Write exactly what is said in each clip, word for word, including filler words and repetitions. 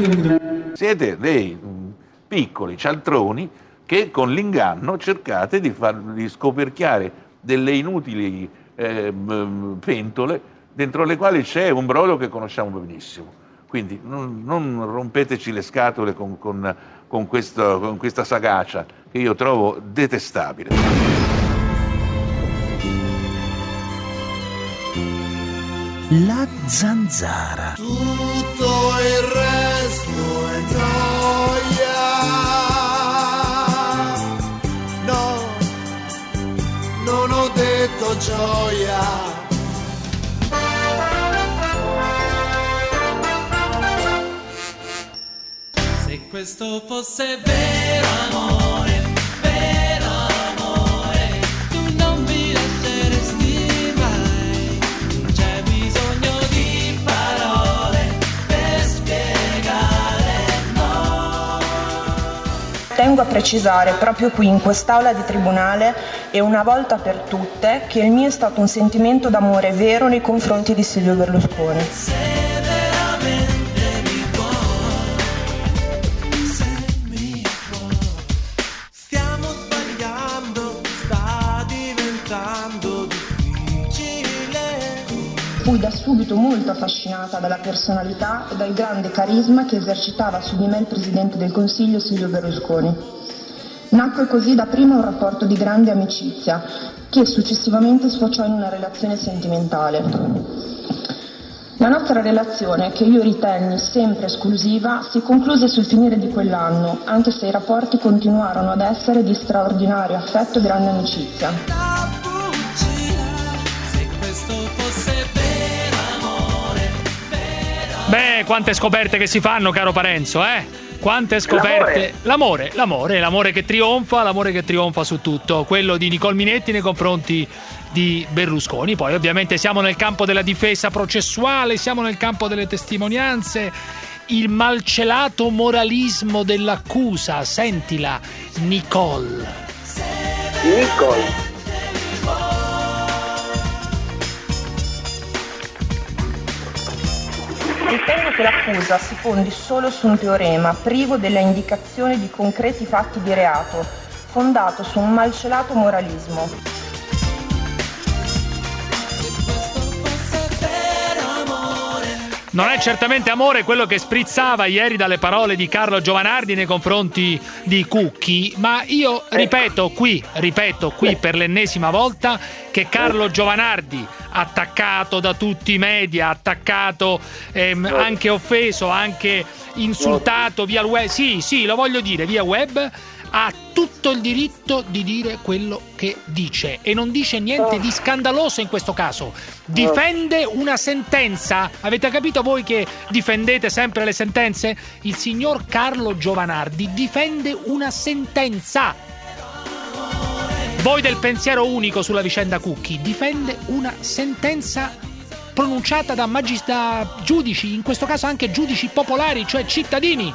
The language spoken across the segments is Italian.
Siete dei mh, piccoli cialtroni che con l'inganno cercate di, far, di scoperchiare delle inutili eh, pentole dentro le quali c'è un brodo che conosciamo benissimo. Quindi non, non rompeteci le scatole con, con, con, questo, con questa sagacia che io trovo detestabile. La zanzara. Tutto il resto è gioia. No, non ho detto gioia. Se questo fosse vero amore, vero amore, tu non mi lasceresti mai. Non c'è bisogno di parole per spiegare no. Tengo a precisare proprio qui in quest'aula di tribunale e una volta per tutte che il mio è stato un sentimento d'amore vero nei confronti di Silvio Berlusconi. Se veramente mi vuoi, se mi vuoi. Stiamo sbagliando, sta diventando difficile. Fui da subito molto affascinata dalla personalità e dal grande carisma che esercitava su di me il Presidente del Consiglio Silvio Berlusconi. Nacque così dapprima un rapporto di grande amicizia, che successivamente sfociò in una relazione sentimentale. La nostra relazione, che io ritenni sempre esclusiva, si concluse sul finire di quell'anno, anche se i rapporti continuarono ad essere di straordinario affetto e grande amicizia. La bugia, se questo fosse vero amore, vero. Beh, quante scoperte che si fanno, caro Parenzo, eh? Quante scoperte. L'amore, l'amore, l'amore che trionfa, l'amore che trionfa su tutto. Quello di Nicole Minetti nei confronti di Berlusconi. Poi ovviamente siamo nel campo della difesa processuale, siamo nel campo delle testimonianze. Il malcelato moralismo dell'accusa. Sentila, Nicole. Nicole. Ritengo che l'accusa si fondi solo su un teorema, privo della indicazione di concreti fatti di reato, fondato su un malcelato moralismo. Non è certamente amore quello che sprizzava ieri dalle parole di Carlo Giovanardi nei confronti di Cucchi, ma io ripeto qui, ripeto qui per l'ennesima volta che Carlo Giovanardi, attaccato da tutti i media, attaccato, ehm, anche offeso, anche insultato via web, sì, sì, lo voglio dire, via web, ha tutto il diritto di dire quello che dice e non dice niente di scandaloso in questo caso. Difende una sentenza. Avete capito voi che difendete sempre le sentenze? Il signor Carlo Giovanardi difende una sentenza. Voi del pensiero unico sulla vicenda Cucchi, difende una sentenza pronunciata da, magis- da giudici, in questo caso anche giudici popolari, cioè cittadini.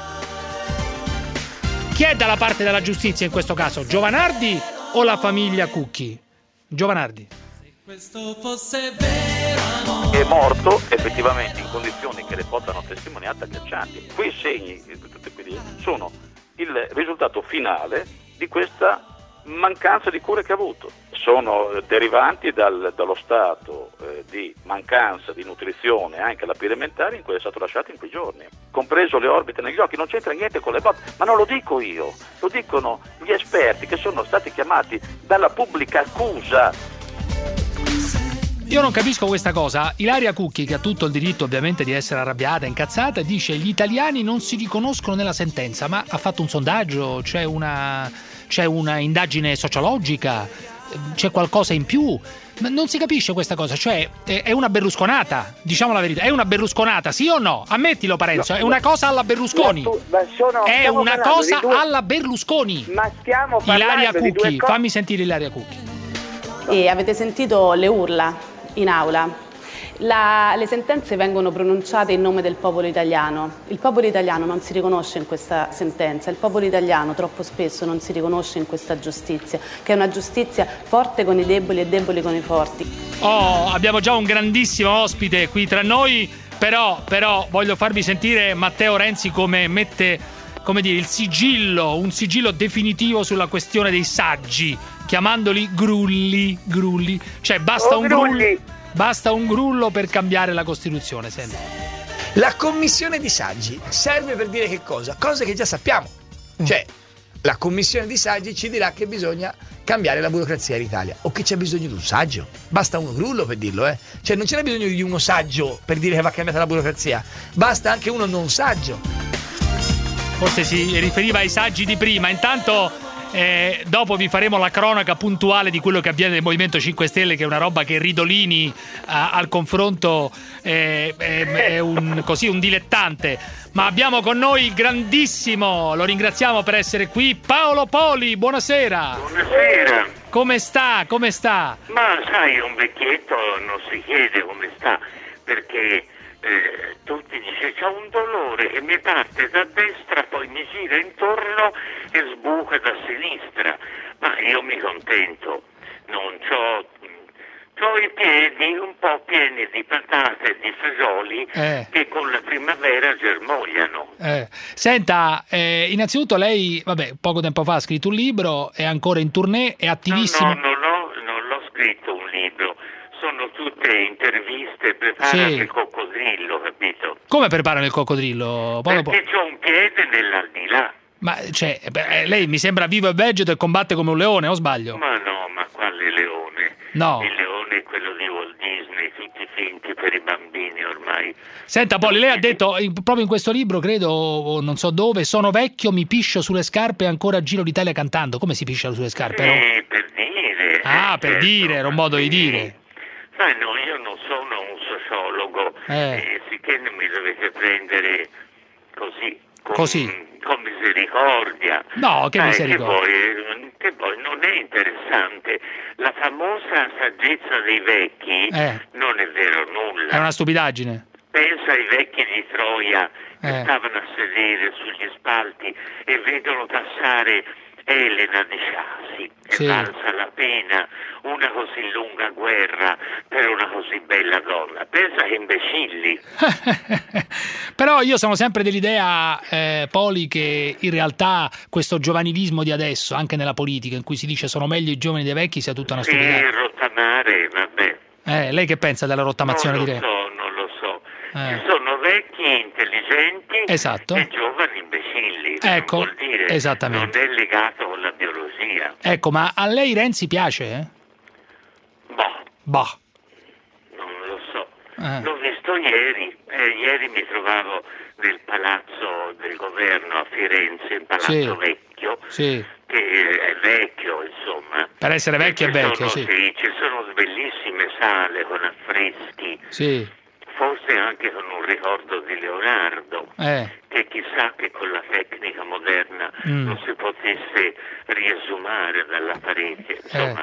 Chi è dalla parte della giustizia in questo caso? Giovanardi o la famiglia Cucchi? Giovanardi. Se questo fosse vero amore. È morto effettivamente in condizioni che le portano testimoniate agghiaccianti. Quei segni sono il risultato finale di questa mancanza di cure che ha avuto. Sono derivanti dal, dallo stato eh, di mancanza di nutrizione anche alla più elementare in cui è stato lasciato in quei giorni, compreso le orbite negli occhi. Non c'entra niente con le botte, ma non lo dico io, lo dicono gli esperti che sono stati chiamati dalla pubblica accusa. Io non capisco questa cosa. Ilaria Cucchi, che ha tutto il diritto ovviamente di essere arrabbiata, incazzata, dice gli italiani non si riconoscono nella sentenza, ma ha fatto un sondaggio, c'è una, c'è una indagine sociologica, c'è qualcosa in più. Ma non si capisce questa cosa, cioè è una berlusconata, diciamo la verità, è una berlusconata, sì o no? Ammettilo Parenzo, è una cosa alla Berlusconi. Ma tu, ma sono, è una cosa due... alla Berlusconi. Ma stiamo parlando Ilaria di Cucchi, due cose... fammi sentire Ilaria Cucchi. E avete sentito le urla in aula? La, le sentenze vengono pronunciate in nome del popolo italiano. Il popolo italiano non si riconosce in questa sentenza, il popolo italiano troppo spesso non si riconosce in questa giustizia, che è una giustizia forte con i deboli e deboli con i forti. Oh, abbiamo già un grandissimo ospite qui tra noi. Però, però voglio farvi sentire Matteo Renzi come mette, come dire, il sigillo, un sigillo definitivo sulla questione dei saggi, chiamandoli grulli, grulli. Cioè basta Oh, un grulli. grullo, basta un grullo per cambiare la Costituzione, senti. La commissione di saggi serve per dire che cosa? Cose che già sappiamo. Cioè, la commissione di saggi ci dirà che bisogna cambiare la burocrazia in Italia o che c'è bisogno di un saggio. Basta uno grullo per dirlo, eh. Cioè non c'è bisogno di uno saggio per dire che va cambiata la burocrazia. Basta anche uno non saggio. Forse si riferiva ai saggi di prima. Intanto eh, dopo vi faremo la cronaca puntuale di quello che avviene nel Movimento cinque Stelle, che è una roba che Ridolini a, al confronto eh, è, è un, così, un dilettante. Ma abbiamo con noi il grandissimo, lo ringraziamo per essere qui, Paolo Poli. Buonasera. Buonasera. Come sta? Come sta? Ma sai, un vecchietto non si chiede come sta, perché eh, tutti dice c'ho un dolore che mi parte da destra, poi mi gira intorno e sbuca da sinistra. Ma io mi contento, non c'ho, c'ho i piedi un po' pieni di patate e di fagioli Eh. che con la primavera germogliano. Eh. Senta, eh, innanzitutto lei, vabbè, poco tempo fa ha scritto un libro, è ancora in tournée, è attivissimo. No, no, non ho, non l'ho scritto un libro, sono tutte interviste preparate Sì. il coccodrillo, capito? Come preparano il coccodrillo? Paolo Poli? Perché c'ho un piede nell'aldilà. Ma cioè, beh, lei mi sembra vivo e vegeto e combatte come un leone, o sbaglio? Ma no, ma quale leone? No. Il leone è quello di Walt Disney, tutti finti per i bambini ormai. Senta Poli, lei ha detto in- proprio in questo libro, credo, o non so dove, sono vecchio, mi piscio sulle scarpe e ancora giro l'Italia cantando. Come si piscia sulle scarpe? no? Sì, per dire. Ah, eh, per certo, dire, era un modo di sì. dire. Sai, no, io non sono un sociologo, Eh. eh, sicché non mi dovete prendere così, con, Così. con misericordia. No, che Sai, misericordia. Che poi, che poi non è interessante. La famosa saggezza dei vecchi Eh. non è vero nulla. È una stupidaggine. Pensa ai vecchi di Troia che Eh. stavano a sedere sugli spalti e vedono passare Elena di Ciasi, è Sì. valsa la pena una così lunga guerra per una così bella donna. Pensa che imbecilli. Però io sono sempre dell'idea, eh, Poli, che in realtà questo giovanilismo di adesso, anche nella politica, in cui si dice sono meglio i giovani dei vecchi, sia tutta una Sì, stupidata. rottamare, vabbè. Eh, lei che pensa della rottamazione non di lo re? so, non lo so. Eh. Ci sono vecchi intelligenti Esatto. e giovani imbecilli. Ecco, non vuol dire, esattamente. non è legato con la biologia. Ecco, ma a lei Renzi piace? Eh? Boh, Bah. non lo so. Eh. L'ho visto ieri, eh, ieri mi trovavo nel palazzo del governo a Firenze, in Palazzo Sì. Vecchio, Sì. che è vecchio, insomma. Per essere vecchio E è ci vecchio, sono, sì. Ci sono bellissime sale con affreschi, Sì. forse anche con un ricordo di Leonardo, Eh. che chissà che con la tecnica moderna Mm. non si potesse riesumare dalla parete, Eh. insomma.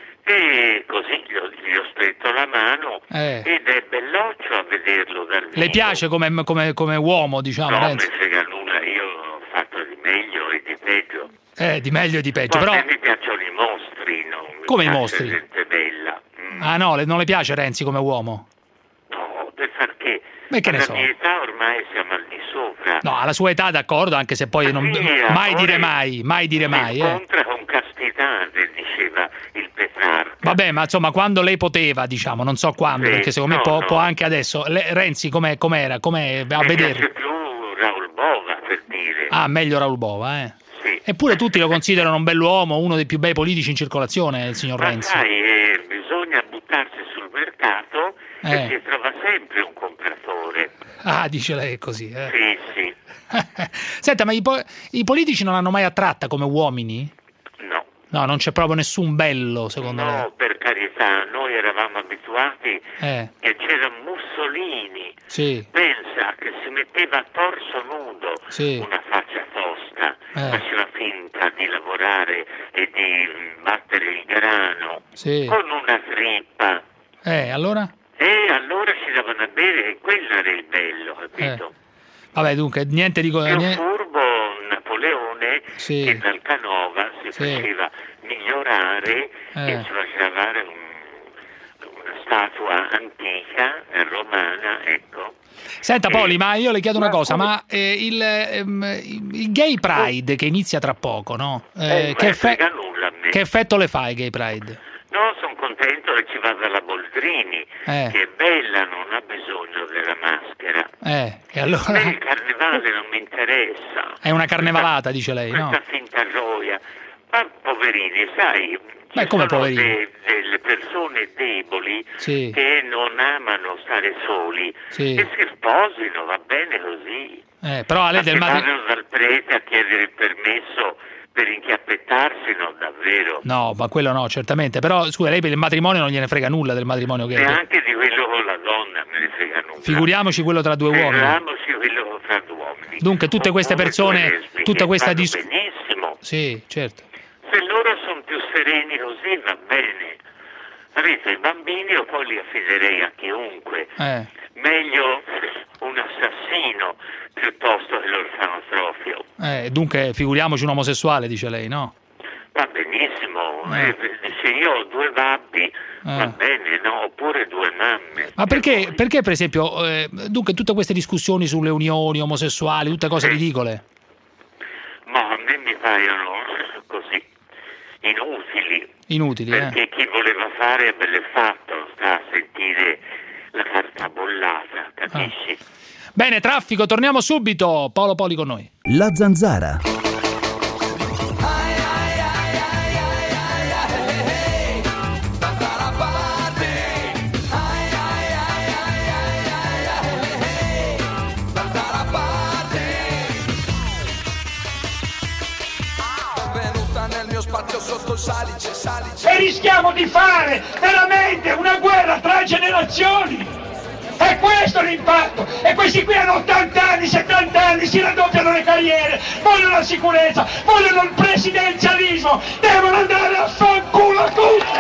E così gli ho, gli ho stretto la mano Eh. ed è belloccio a vederlo dal vivo. Le piace come, come, come uomo, diciamo, No, Renzi? mi frega nulla, io ho fatto di meglio e di peggio. Eh, di meglio e di peggio, Poi però... a me mi piacciono i mostri, non mi Come i piace mostri? gente bella. Mm. Ah no, le- non le piace Renzi come uomo? No, per far che? Beh, che ne Alla so. mia età ormai siamo al di sopra. No, alla sua età d'accordo, anche se poi non... Sì, mai amore, dire mai, mai dire si mai, eh. incontra con castità, diceva il Petrarca. Vabbè, ma insomma, quando lei poteva, diciamo, non so quando, Sì, perché secondo me no, può, no. può anche adesso. Le- Renzi com'è, com'era? Com'è a Mi vedere? piace più Raul Bova, per dire. Ah, meglio Raul Bova, eh. Sì. Eppure tutti lo considerano un bell'uomo, uno dei più bei politici in circolazione, il signor Ma Renzi. sai, eh, bisogna buttarsi sul mercato Eh. e si trova sempre un compratore. Ah, dice lei così, eh. Sì, sì. Senta, ma i, po- i politici non hanno mai attratta come uomini? No. No, non c'è proprio nessun bello, secondo No, per carità, noi eravamo abituati lei. Eh, che c'era Mussolini. sì, Pensa che si metteva a torso nudo, Sì. una faccia tosta, Eh. faceva finta di lavorare e di mm, battere il grano, sì. con una trippa. Eh, allora? E allora ci davano a bere e quello era il bello, capito? Vabbè, dunque, niente di... Più niente- furbo Napoleone Sì. che dal Canova si Sì. faceva migliorare Eh. e ci faceva fare un- una statua antica, eh, romana, ecco. Senta Poli, ma io le chiedo una Ma cosa, come- ma eh, il, ehm, il Gay Pride che inizia tra poco, no? Eh, Eh, che, non effe- frega nulla a me. che effetto le fa il Gay Pride? No, sono contento che ci vada la Boldrini, Eh. che è bella, non ha bisogno della maschera. Eh, e A me il allora carnevale non mi interessa. è una carnevalata, dice lei, no? Questa finta gioia. Ma poverini, sai, Beh, ci come sono poverini? de- delle persone deboli Sì. che non amano stare soli Sì. e si sposino, va bene così. Eh, però a lei Ma del che matrimonio... vanno dal prete a chiedere il permesso per inchiappettarsi, no, davvero. No, ma quello no, certamente. Però, scusa, lei per il matrimonio non gliene frega nulla del matrimonio gay. Neanche di quello con la donna me ne frega nulla. Figuriamoci quello tra due uomini. Figuriamoci quello tra due uomini. Dunque, tutte queste Oppure persone, due lesbiche, tutta questa vanno dis- benissimo. Sì, certo. Se loro sono più sereni così va bene. Capito? I bambini io poi li affiderei a chiunque. Eh. Meglio un assassino piuttosto che l'orfanotrofio. Eh, dunque, figuriamoci un omosessuale, dice lei, no? Va benissimo. Eh. Eh, se io ho due babbi, va bene, no? Oppure due mamme. Ma perché, perché per esempio, eh, dunque, tutte queste discussioni sulle unioni omosessuali, tutte cose ridicole? Ma a me mi paiono così inutili. Inutili, eh? Perché chi voleva fare ve l'è fatto, sta a sentire la carta bollata, capisci? Bene, traffico, torniamo subito. Paolo Poli con noi. La Zanzara. Benvenuta nel mio spazio sotto il salice, salice. E rischiamo di fare veramente una guerra tra generazioni. E questo è l'impatto. E questi qui hanno ottanta anni, settanta anni, si raddoppiano le carriere, vogliono la sicurezza, vogliono il presidenzialismo, devono andare a fanculo tutti.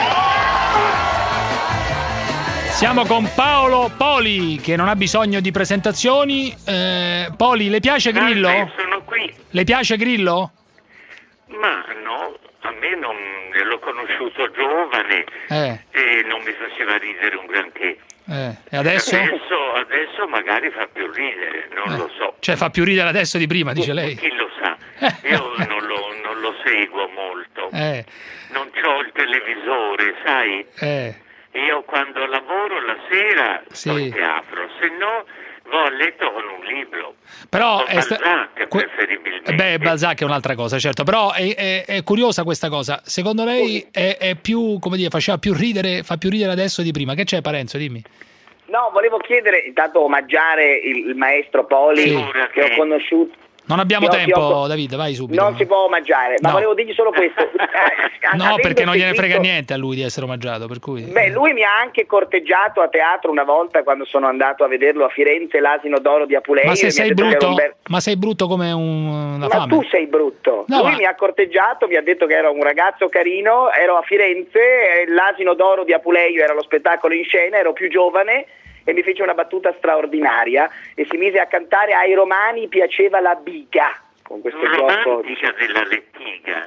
Siamo con Paolo Poli, che non ha bisogno di presentazioni. Eh, Poli, le piace Grillo? Salve, sono qui. Le piace Grillo? Ma no, a me non l'ho conosciuto giovane Eh, e non mi faceva ridere un granché. eh. E adesso? Adesso, adesso magari fa più ridere, non Eh. lo so. Cioè, fa più ridere adesso di prima, dice lei. Chi lo sa? Io non lo, non lo seguo molto. Eh, Non c'ho il televisore, sai? eh. Io quando lavoro la sera sto Sì. in teatro, se no vado a letto con un libro. Però Con è sta- Balzac, que- preferibilmente. Beh, Balzac è un'altra cosa, certo. Però è, è- è curiosa questa cosa. Secondo lei è, è più, come dire, faceva più ridere, fa più ridere adesso di prima. Che c'è, Parenzo? Dimmi. No, volevo chiedere, intanto omaggiare il, il maestro Poli Sì. che ho conosciuto. Non abbiamo Che ho- tempo, che ho- Davide, vai subito. Non si può omaggiare, ma No. volevo dirgli solo questo. Eh, No, avendo perché non gliene seguito- frega niente a lui di essere omaggiato, per cui... Beh, lui mi ha anche corteggiato a teatro una volta quando sono andato a vederlo a Firenze, l'Asino d'Oro di Apuleio. Ma se e mi ha sei detto che era brutto, un bel- ma sei brutto come un, una Ma fame. tu sei brutto. No, Lui ma- mi ha corteggiato, mi ha detto che era un ragazzo carino, ero a Firenze, e l'Asino d'Oro di Apuleio era lo spettacolo in scena, ero più giovane e mi fece una battuta straordinaria e si mise a cantare "Ai romani piaceva la biga", con questo gioco. Romantica della lettiga.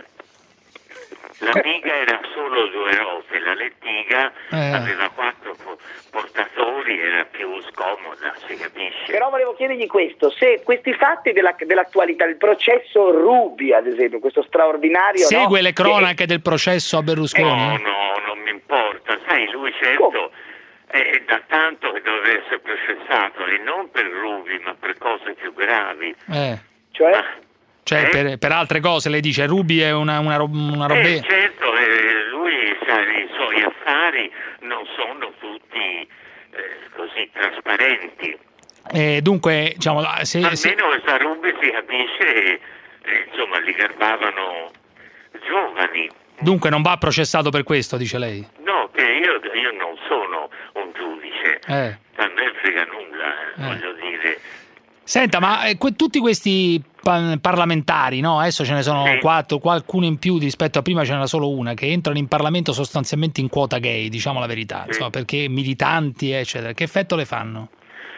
La biga era solo due rote, la lettiga Eh. aveva quattro po- portatori, era più scomoda, si capisce. Però volevo chiedergli questo, se questi fatti della- dell'attualità, il processo Ruby ad esempio, questo straordinario... Segue no? le cronache del processo a Berlusconi? No, no, non mi importa, sai, lui certo è da tanto che doveva essere processato e non per rubi ma per cose più gravi. Eh. Cioè? Cioè, per, per altre cose, lei dice, Ruby è una, una, ro- una roba... Eh, certo, eh, lui sa, i suoi affari non sono tutti eh, così trasparenti. Eh, dunque, diciamo, se, se- Almeno questa Rubi si capisce, eh, insomma, li garbavano giovani. dunque non va processato per questo, dice lei? No, che io, io non sono un giudice, Eh. a me frega nulla, eh, voglio dire. Senta, ma eh, que- tutti questi pa- parlamentari, no? Adesso ce ne sono quattro, qualcuno in più rispetto a prima ce n'era solo una, che entrano in Parlamento sostanzialmente in quota gay, diciamo la verità, insomma, perché militanti, eccetera. Che effetto le fanno?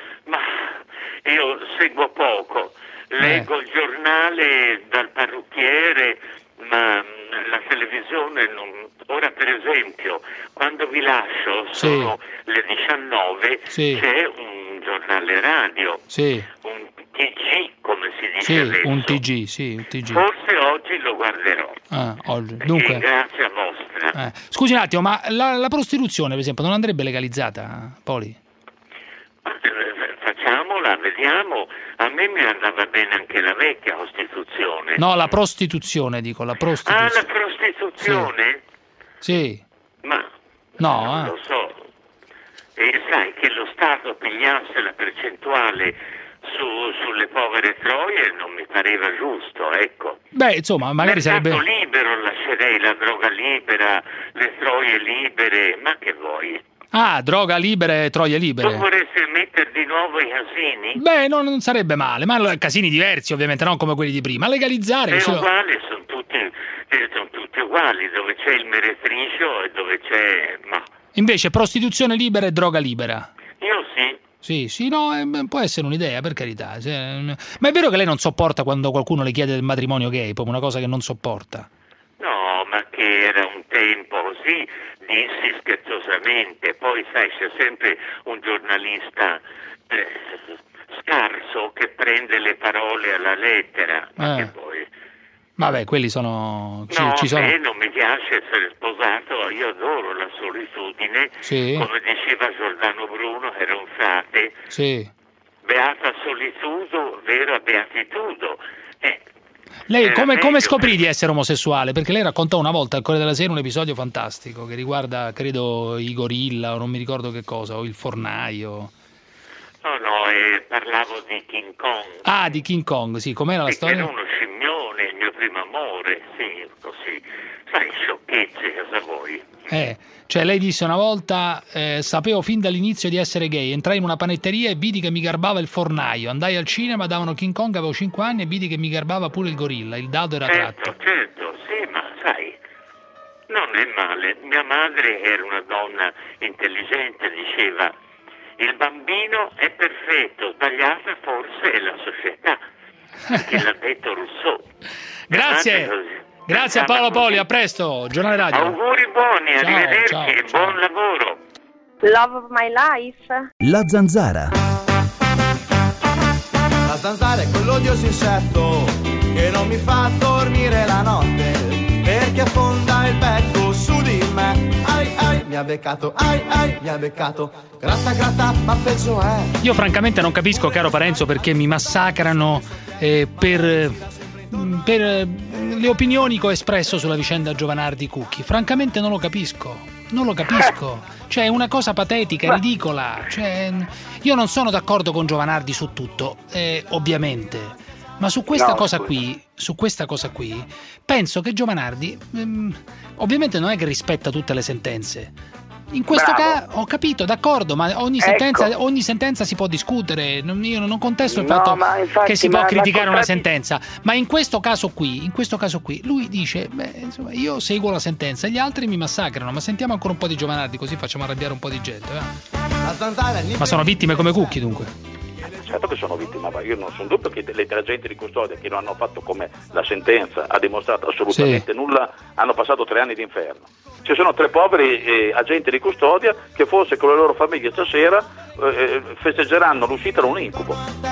Io seguo poco, leggo il giornale dal parrucchiere, ma mh, la televisione non... Ora per esempio, quando vi lascio, Sì. sono le diciannove, Sì. c'è un giornale radio, Sì. un T G come si dice Sì, adesso. un T G, sì, un T G. Forse oggi lo guarderò. Ah, oggi. E Dunque, grazie a vostra. eh. Scusi un attimo, ma la, la prostituzione, per esempio, non andrebbe legalizzata, Poli? Facciamola, vediamo. A me mi andava bene anche la vecchia Costituzione. No, la prostituzione, dico, la Ah, prostituzione. la prostituzione? Sì. Ma No, non eh. lo so. E sai che lo Stato pigliasse la percentuale su, sulle povere troie non mi pareva giusto, ecco. Beh, insomma, magari Mercato sarebbe... libero lascerei, la droga libera, le troie libere, ma che vuoi? Ah, droga libera e troie Tu libere. vorresti mettere di nuovo i casini? Beh, no, non sarebbe male, ma casini diversi ovviamente, non come quelli di prima. Legalizzare... È così- uguale, sono tutti, eh, sono tutti uguali, dove c'è il meretricio e dove c'è... ma Invece prostituzione libera e droga libera. io sì. Sì, sì, no, eh, può essere un'idea, per carità. Se- Ma è vero che lei non sopporta quando qualcuno le chiede del matrimonio gay, proprio una cosa che non sopporta. No, ma che era un tempo così, dissi scherzosamente, poi sai c'è sempre un giornalista eh, scarso che prende le parole alla lettera, ma Eh. che poi... Vabbè, quelli sono... Ci, no, ci a sono... me non mi piace essere sposato, io adoro la solitudine, Sì. come diceva Giordano Bruno, era un frate, Sì. beata solitudo, vera beatitudo. Eh, Lei era come, come meglio scoprì per- di essere omosessuale? Perché lei raccontò una volta al Corriere della Sera un episodio fantastico che riguarda, credo, i gorilla o non mi ricordo che cosa, o il fornaio. No, no, eh, parlavo di King Kong. Ah, di King Kong, sì, com'era la Perché era storia? uno scimmione, il mio primo amore, sì, così. Sai, sciocchezze, cosa vuoi? Eh, cioè lei disse una volta, eh, sapevo fin dall'inizio di essere gay, entrai in una panetteria e vidi che mi garbava il fornaio, andai al cinema, davano King Kong, avevo cinque anni e vidi che mi garbava pure il gorilla, il dado era tratto. Certo, certo, sì, ma sai, non è male. Mia madre era una donna intelligente, diceva, il bambino è perfetto, sbagliata forse è la società, che l'ha detto Rousseau. Grazie, Mia madre- grazie a Paolo Poli, a presto, giornale radio. Auguri buoni, Ciao, arrivederci ciao, e ciao. buon lavoro. Love of my life. La zanzara. La zanzara è quell'odioso insetto che non mi fa dormire la notte, perché affonda il becco su di me. Ai ai, mi ha beccato, ai ai, mi ha beccato. Gratta gratta, ma peggio è. Io francamente non capisco, caro Parenzo, perché mi massacrano eh, per, per eh, le opinioni che ho espresso sulla vicenda Giovanardi Cucchi. Francamente non lo capisco, non lo capisco. Cioè è una cosa patetica, ridicola. Cioè, io non sono d'accordo con Giovanardi su tutto, eh, ovviamente. Ma su questa No, cosa scusa. qui, su questa cosa qui, penso che Giovanardi, ehm, ovviamente non è che rispetta tutte le sentenze. In questo Bravo. caso ho capito, d'accordo, ma ogni Ecco. sentenza, ogni sentenza si può discutere. Non, io non contesto il No, fatto ma infatti, che si ma può la criticare una contraddi- sentenza, ma in questo caso qui, in questo caso qui, lui dice, beh, insomma, io seguo la sentenza, gli altri mi massacrano, ma sentiamo ancora un po' di Giovanardi, così facciamo arrabbiare un po' di gente. Va? La zanzara è Ma sono vittime come Cucchi, dunque. Certo che sono vittime, ma io non sono dubbio che le agenti di custodia che non hanno fatto come la sentenza ha dimostrato assolutamente nulla, hanno passato tre anni d'inferno. Ci sono tre poveri eh, agenti di custodia che forse con le loro famiglie stasera eh, festeggeranno l'uscita da un incubo.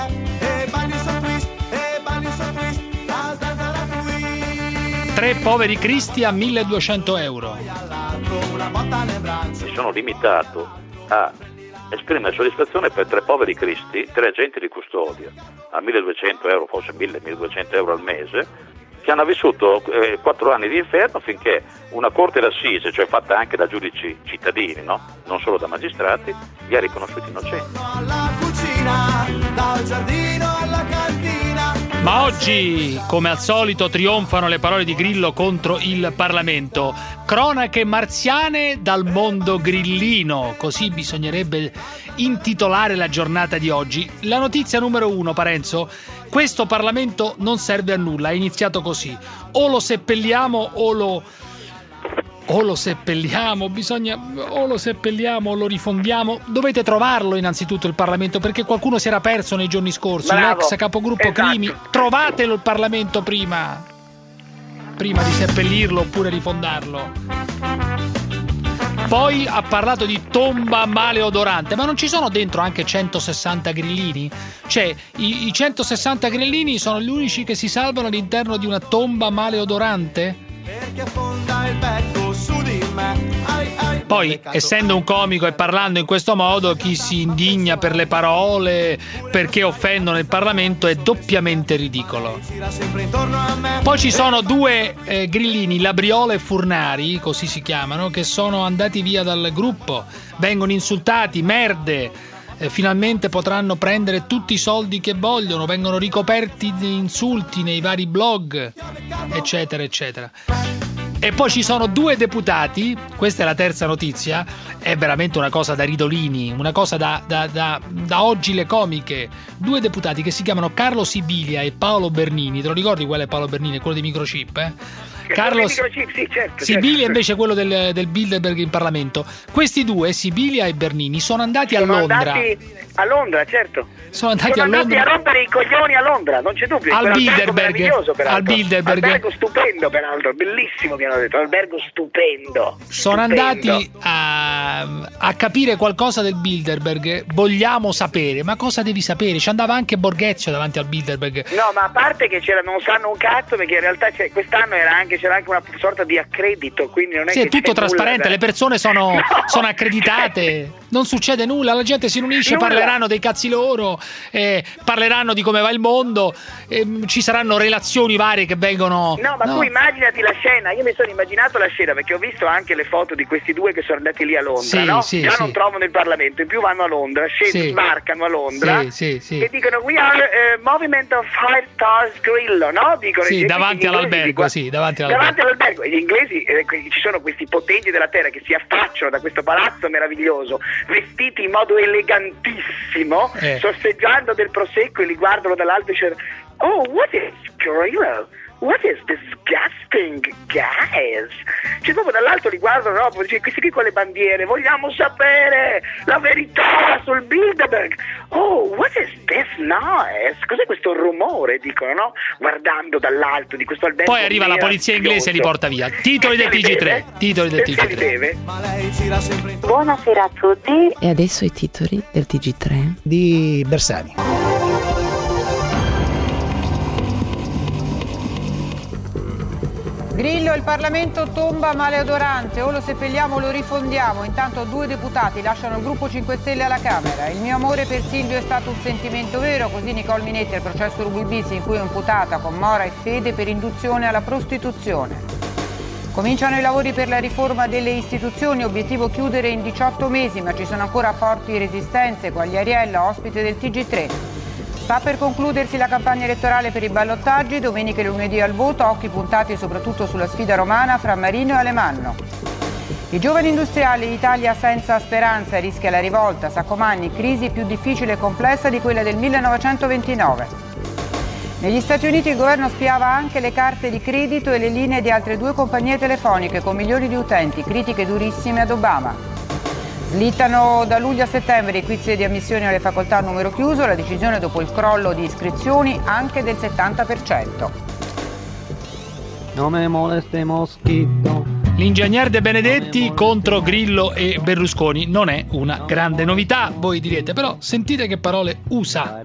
e balli so twist, e balli so twist. La zanzara qui. Tre poveri cristi a milleduecento euro. All'altro una botta nel braccio. Mi sono limitato a esprimere soddisfazione per tre poveri cristi, tre agenti di custodia a milleduecento euro, forse mille milleduecento euro al mese, che hanno vissuto eh, quattro anni di inferno finché una corte d'assise, cioè fatta anche da giudici cittadini, no? Non solo da magistrati, li ha riconosciuti innocenti. Alla cucina, dal giardino alla cantina. Ma oggi, come al solito, trionfano le parole di Grillo contro il Parlamento. Cronache marziane dal mondo grillino, così bisognerebbe intitolare la giornata di oggi. La notizia numero uno, Parenzo, questo Parlamento non serve a nulla, è iniziato così. O lo seppelliamo o lo... O lo seppelliamo, bisogna o lo seppelliamo o lo rifondiamo. Dovete trovarlo innanzitutto il Parlamento, perché qualcuno si era perso nei giorni scorsi. Bravo, L'ex capogruppo esatto. Crimi, trovatelo il Parlamento prima prima di seppellirlo oppure rifondarlo. Poi ha parlato di tomba maleodorante, ma non ci sono dentro anche centosessanta grillini? Cioè, i, i centosessanta grillini sono gli unici che si salvano all'interno di una tomba maleodorante? Perché affonda il becco su di me. Ai, ai, Poi, essendo un comico e parlando in questo modo, chi si indigna per le parole perché offendono il Parlamento è doppiamente ridicolo. gira sempre intorno a me. Poi ci sono due eh, grillini, Labriola e Furnari, così si chiamano, che sono andati via dal gruppo, vengono insultati, merde, eh, finalmente potranno prendere tutti i soldi che vogliono, vengono ricoperti di insulti nei vari blog, eccetera, eccetera. E poi ci sono due deputati, questa è la terza notizia, è veramente una cosa da ridolini, una cosa da, da, da, da oggi le comiche. Due deputati che si chiamano Carlo Sibilia e Paolo Bernini, te lo ricordi qual è Paolo Bernini? Quello di Microchip, eh? Carlo Microchip, sì, certo, Sibilia certo. invece quello del, del Bilderberg in Parlamento. Questi due, Sibilia e Bernini, sono andati Sono a Londra. andati a Londra, certo. Sono andati Sono a andati Londra. a rompere i coglioni a Londra, non c'è dubbio. Al Quell'albergo Bilderberg, meraviglioso, peraltro. al Bilderberg. Albergo stupendo, peraltro, bellissimo, mi hanno detto. Albergo stupendo. Sono stupendo. andati a, a capire qualcosa del Bilderberg. Vogliamo sapere, ma cosa devi sapere? Ci andava anche Borghezio davanti al Bilderberg. No, ma a parte che c'era, non sanno un cazzo, perché in realtà c'è, quest'anno era anche, c'era anche una sorta di accredito, quindi non è Sì, che è tutto c'è trasparente, nulla da- le persone sono, No. sono accreditate, non succede nulla, la gente si riunisce, Nulla. parleranno dei cazzi loro, eh, parleranno di come va il mondo, eh, ci saranno relazioni varie che vengono... No, ma tu immaginati la scena, io mi sono immaginato la scena perché ho visto anche le foto di questi due che sono andati lì a Londra, Sì, no? sì, Già sì. non trovano il Parlamento, in più vanno a Londra, scendono, Sì. sbarcano a Londra Sì, sì, sì. e dicono we are eh, Movement of Five Stars Grillo, no? Dicono Sì, e davanti gli inglesi all'albergo, dicono- sì, davanti all'albergo. davanti all'albergo. E gli inglesi, eh, qui ci sono questi potenti della terra che si affacciano da questo palazzo meraviglioso, vestiti in modo elegantissimo, Eh. sorseggiando del prosecco e li guardano dall'alto e dicono oh, what is Grillo? What is disgusting, guys? Cioè proprio dall'alto li guardano, no? Dice, questi qui con le bandiere, vogliamo sapere la verità sul Bilderberg. Oh, what is this noise? Cos'è questo rumore? Dicono, no? Guardando dall'alto di questo albergo. Poi arriva la polizia inglese e li porta via. Titoli del T G tre. Titoli del T G tre. Buonasera a tutti. E adesso i titoli del T G tre di Bersani. Grillo, il Parlamento tomba maleodorante, o lo seppelliamo o lo rifondiamo. Intanto due deputati lasciano il gruppo cinque Stelle alla Camera. Il mio amore per Silvio è stato un sentimento vero, così Nicole Minetti al processo Ruby-Bis in cui è imputata con Mora e Fede per induzione alla prostituzione. Cominciano i lavori per la riforma delle istituzioni, obiettivo chiudere in diciotto mesi, ma ci sono ancora forti resistenze. Quagliariella, ospite del T G tre. Sta per concludersi la campagna elettorale per i ballottaggi, domenica e lunedì al voto, occhi puntati soprattutto sulla sfida romana fra Marino e Alemanno. I giovani industriali, Italia senza speranza, rischia la rivolta, Saccomanni, crisi più difficile e complessa di quella del millenovecentoventinove. Negli Stati Uniti il governo spiava anche le carte di credito e le linee di altre due compagnie telefoniche con milioni di utenti, critiche durissime ad Obama. Slittano da luglio a settembre i quiz di ammissione alle facoltà a numero chiuso, la decisione dopo il crollo di iscrizioni anche del settanta per cento. Non me moleste moschito. L'ingegner De Benedetti contro Grillo e Berlusconi non è una grande novità, voi direte, però sentite che parole usa.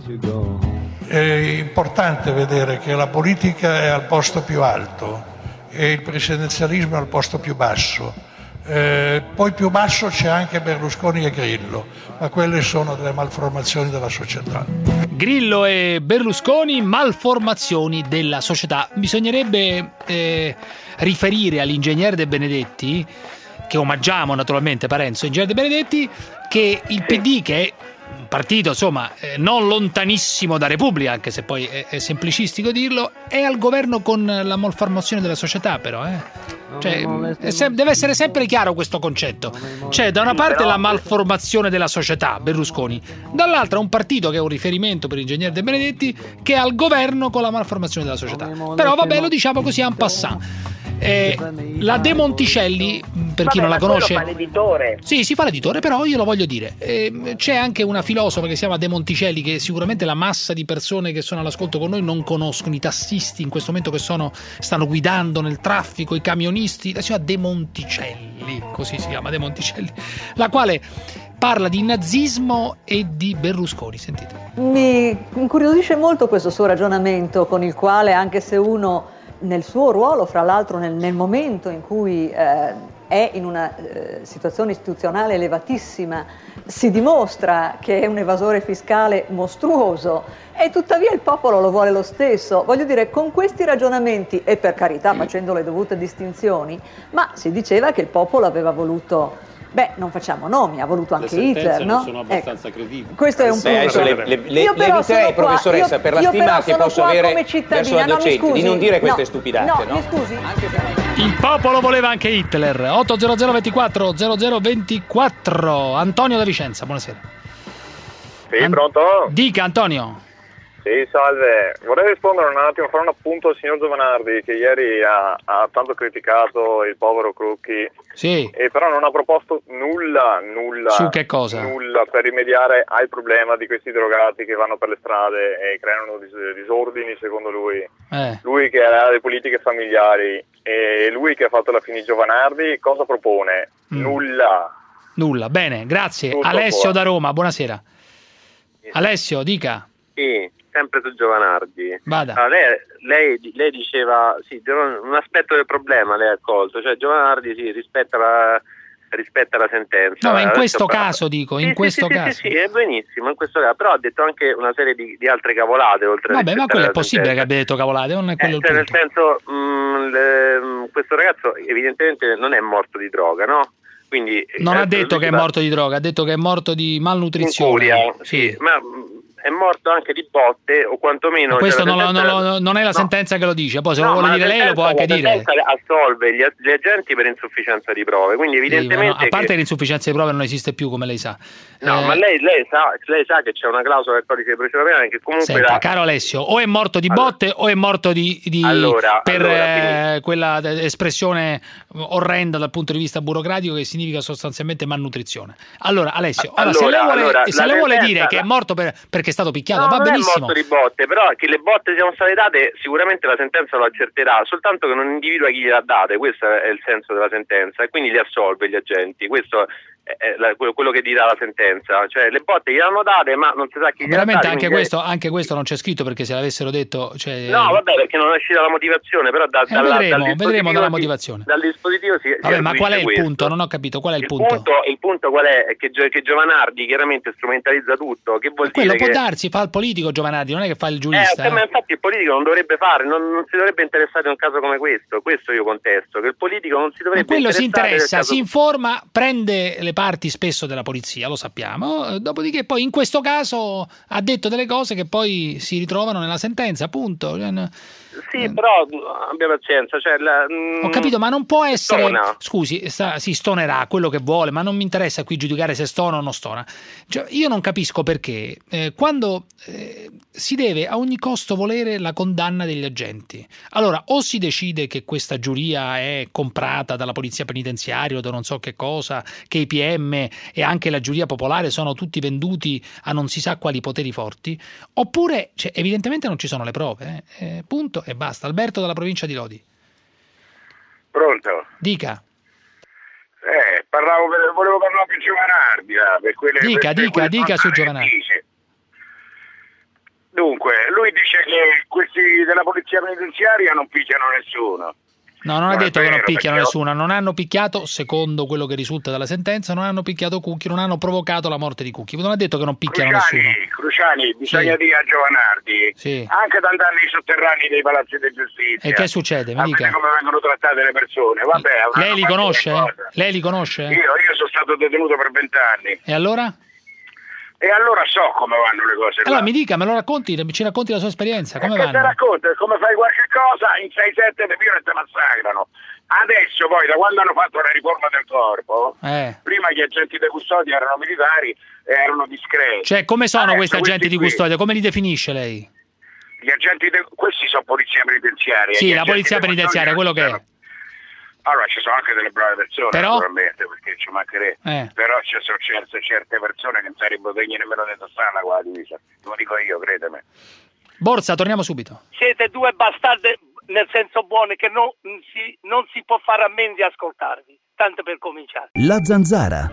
È importante vedere che la politica è al posto più alto e il presidenzialismo è al posto più basso. Eh, poi più basso c'è anche Berlusconi e Grillo, ma quelle sono delle malformazioni della società. Grillo e Berlusconi, malformazioni della società. Bisognerebbe eh, riferire all'ingegner De Benedetti, che omaggiamo naturalmente, Parenzo, ingegner De Benedetti, che il P D, che è un partito insomma eh, non lontanissimo da Repubblica, anche se poi è, è semplicistico dirlo, è al governo con la malformazione della società, però eh. Cioè, è se- deve essere sempre chiaro questo concetto. C'è da una parte la malformazione della società, Berlusconi, dall'altra un partito che è un riferimento per l'ingegner De Benedetti che è al governo con la malformazione della società. Però vabbè, lo diciamo così en passant. Eh, la De Monticelli, per chi Vabbè, non la ma quello conosce, fa l'editore. sì, si fa l'editore, però io lo voglio dire. Eh, c'è anche una filosofa che si chiama De Monticelli, che sicuramente la massa di persone che sono all'ascolto con noi non conoscono, i tassisti in questo momento che sono, stanno guidando nel traffico, i camionisti, la si chiama De Monticelli. Monticelli, così si chiama, De Monticelli, la quale parla di nazismo e di Berlusconi. Sentite. Mi incuriosisce molto questo suo ragionamento con il quale, anche se uno nel suo ruolo, fra l'altro nel, nel momento in cui eh, è in una eh, situazione istituzionale elevatissima, si dimostra che è un evasore fiscale mostruoso e tuttavia il popolo lo vuole lo stesso. Voglio dire, con questi ragionamenti, e per carità facendo le dovute distinzioni, ma si diceva che il popolo aveva voluto... Beh, non facciamo nomi, ha voluto anche Hitler, no? Non sono abbastanza ecco. credibili. Questo è un Beh, punto. le, le, le, io però eviterei, qua, professoressa, io, per la io stima che posso avere verso la docente, no, di non dire queste no, stupidate. No, no? mi scusi. Il popolo voleva anche Hitler. otto zero zero ventiquattro zero zero ventiquattro. Antonio da Vicenza, buonasera. Sì, An- pronto? Dica, Antonio. Sì, salve. Vorrei rispondere un attimo, fare un appunto al signor Giovanardi, che ieri ha, ha tanto criticato il povero Crucchi. Sì. E però non ha proposto nulla, nulla. Su che cosa? Nulla per rimediare al problema di questi drogati che vanno per le strade e creano dis- disordini, secondo lui. Eh. Lui che ha le politiche familiari e lui che ha fatto la fine Giovanardi, cosa propone? Mm. Nulla. Nulla, bene, grazie. Tutto Alessio fuori. da Roma, buonasera. Alessio, dica. Sì, sempre su Giovanardi. Vada. Allora, lei, lei, lei diceva, sì, un aspetto del problema lei ha colto, cioè Giovanardi sì, rispetta la, rispetta la sentenza. No, ma in Adesso questo parla. caso dico, sì, in sì, questo sì, caso. Sì, sì, è benissimo, in questo caso, però ha detto anche una serie di, di altre cavolate oltre a Vabbè, ma quello è la possibile sentenza. che abbia detto cavolate, non è quello Eh, il cioè, nel punto. senso, mh, le, questo ragazzo evidentemente non è morto di droga, no? Quindi, Non eh, ha detto che è va- morto di droga, ha detto che è morto di malnutrizione. Incuria, sì, ma mh, è morto anche di botte o quantomeno... Questo cioè, la non, lo- sentenza- non lo- non è la no. sentenza che lo dice, poi se No, lo vuole ma dire la lei lo può anche sentenza- dire. la sentenza assolve gli, gli agenti per insufficienza di prove, quindi Sì, ma evidentemente... no, a parte che- l'insufficienza di prove non esiste più, come lei sa. No, Eh, ma lei, lei, sa, lei sa che c'è una clausola del codice di procedura penale che comunque... Senta, la- caro Alessio, o è morto di botte o è morto di, di- Allora, per allora, eh, quella espressione orrenda dal punto di vista burocratico che significa sostanzialmente malnutrizione. Allora, Alessio, ora, se Allora, lei vuole, allora, se la lei vuole sentenza- dire che è la- morto per- perché è stato picchiato, No, va non benissimo. è morto di botte, però che le botte siano state date sicuramente la sentenza lo accerterà, soltanto che non individua chi gliele ha date, questo è il senso della sentenza, e quindi li assolve gli agenti, questo è la- quello, quello che dirà la sentenza, cioè le botte gliele hanno date ma non si sa chi gliele ha Veramente date. anche quindi- questo, anche questo non c'è scritto, perché se l'avessero detto... Cioè, No, vabbè, perché non è uscita la motivazione, però da, Eh, dalla- vedremo, dal dispositivo vedremo dalla si- motivazione. dal dispositivo si, si Vabbè, ma qual è il intuisce questo. punto? Non ho capito, qual è il, Il punto? punto, il punto qual è? È che, Gio- che Giovanardi chiaramente strumentalizza tutto, che vuol Quello dire può che... darsi, fa il politico Giovanardi, non è che fa il Eh, giurista. ma eh. infatti il politico non dovrebbe fare, non, non si dovrebbe interessare di un caso come questo, questo io contesto, che il politico non si Ma dovrebbe quello si interessare del interessa, caso- si informa, prende le parti spesso della polizia, lo sappiamo, eh, dopodiché poi in questo caso ha detto delle cose che poi si ritrovano nella sentenza, appunto. Sì, però abbia pazienza, cioè la, Ho capito, ma non può essere... stona. Scusi, sta, si stonerà quello che vuole, ma non mi interessa qui giudicare se stona o non stona. Cioè, io non capisco perché eh, quando eh, si deve a ogni costo volere la condanna degli agenti. Allora, o si decide che questa giuria è comprata dalla polizia penitenziaria o da non so che cosa, che i P M e anche la giuria popolare sono tutti venduti a non si sa quali poteri forti, oppure cioè, evidentemente non ci sono le prove, eh, eh, punto e basta. Alberto dalla provincia di Lodi. Pronto? Dica. Eh, parlavo per, volevo parlare più Giovanardi, eh, per quelle, Dica, per, dica, per dica su Giovanardi. dice. Dunque, lui dice che questi della polizia penitenziaria non picchiano nessuno. No, non ha Non è detto che non vero, picchiano perché- nessuno, non hanno picchiato, secondo quello che risulta dalla sentenza, non hanno picchiato Cucchi, non hanno provocato la morte di Cucchi, non ha detto che non picchiano nessuno. Cruciani, Cruciani, bisogna Sì. dire a Giovanardi, Sì. anche da andare nei sotterranei dei palazzi di giustizia. E che succede? Mi a dica. vedere come vengono trattate le persone. Vabbè, avranno Lei li fatto conosce? qualcosa. Lei li conosce? Io, io sono stato detenuto per vent'anni. E allora? E allora so come vanno le cose. Allora là. mi dica, me lo racconti, ci racconti la sua esperienza, come E che te vanno? racconta? Come fai qualche cosa, in sei sette te pigliano e te massacrano. Adesso poi, da quando hanno fatto la riforma del corpo, Eh. prima gli agenti di custodia erano militari e erano discreti. Cioè, come sono Adesso questi agenti di qui, custodia? Come li definisce lei? Gli agenti de- questi sono polizia penitenziaria. Sì, Gli la agenti polizia di penitenziaria, quello custodia- che è. Allora, ci sono anche delle brave persone, Però? naturalmente, perché ci mancherebbe. Eh. Però ci sono certe, certe persone che non sarebbero degne nemmeno di tassare qua la divisa. Lo dico io, credeme. Borsa, torniamo subito. Siete due bastardi nel senso buono che non si, non si può fare a meno di ascoltarvi. tanto per cominciare. La Zanzara.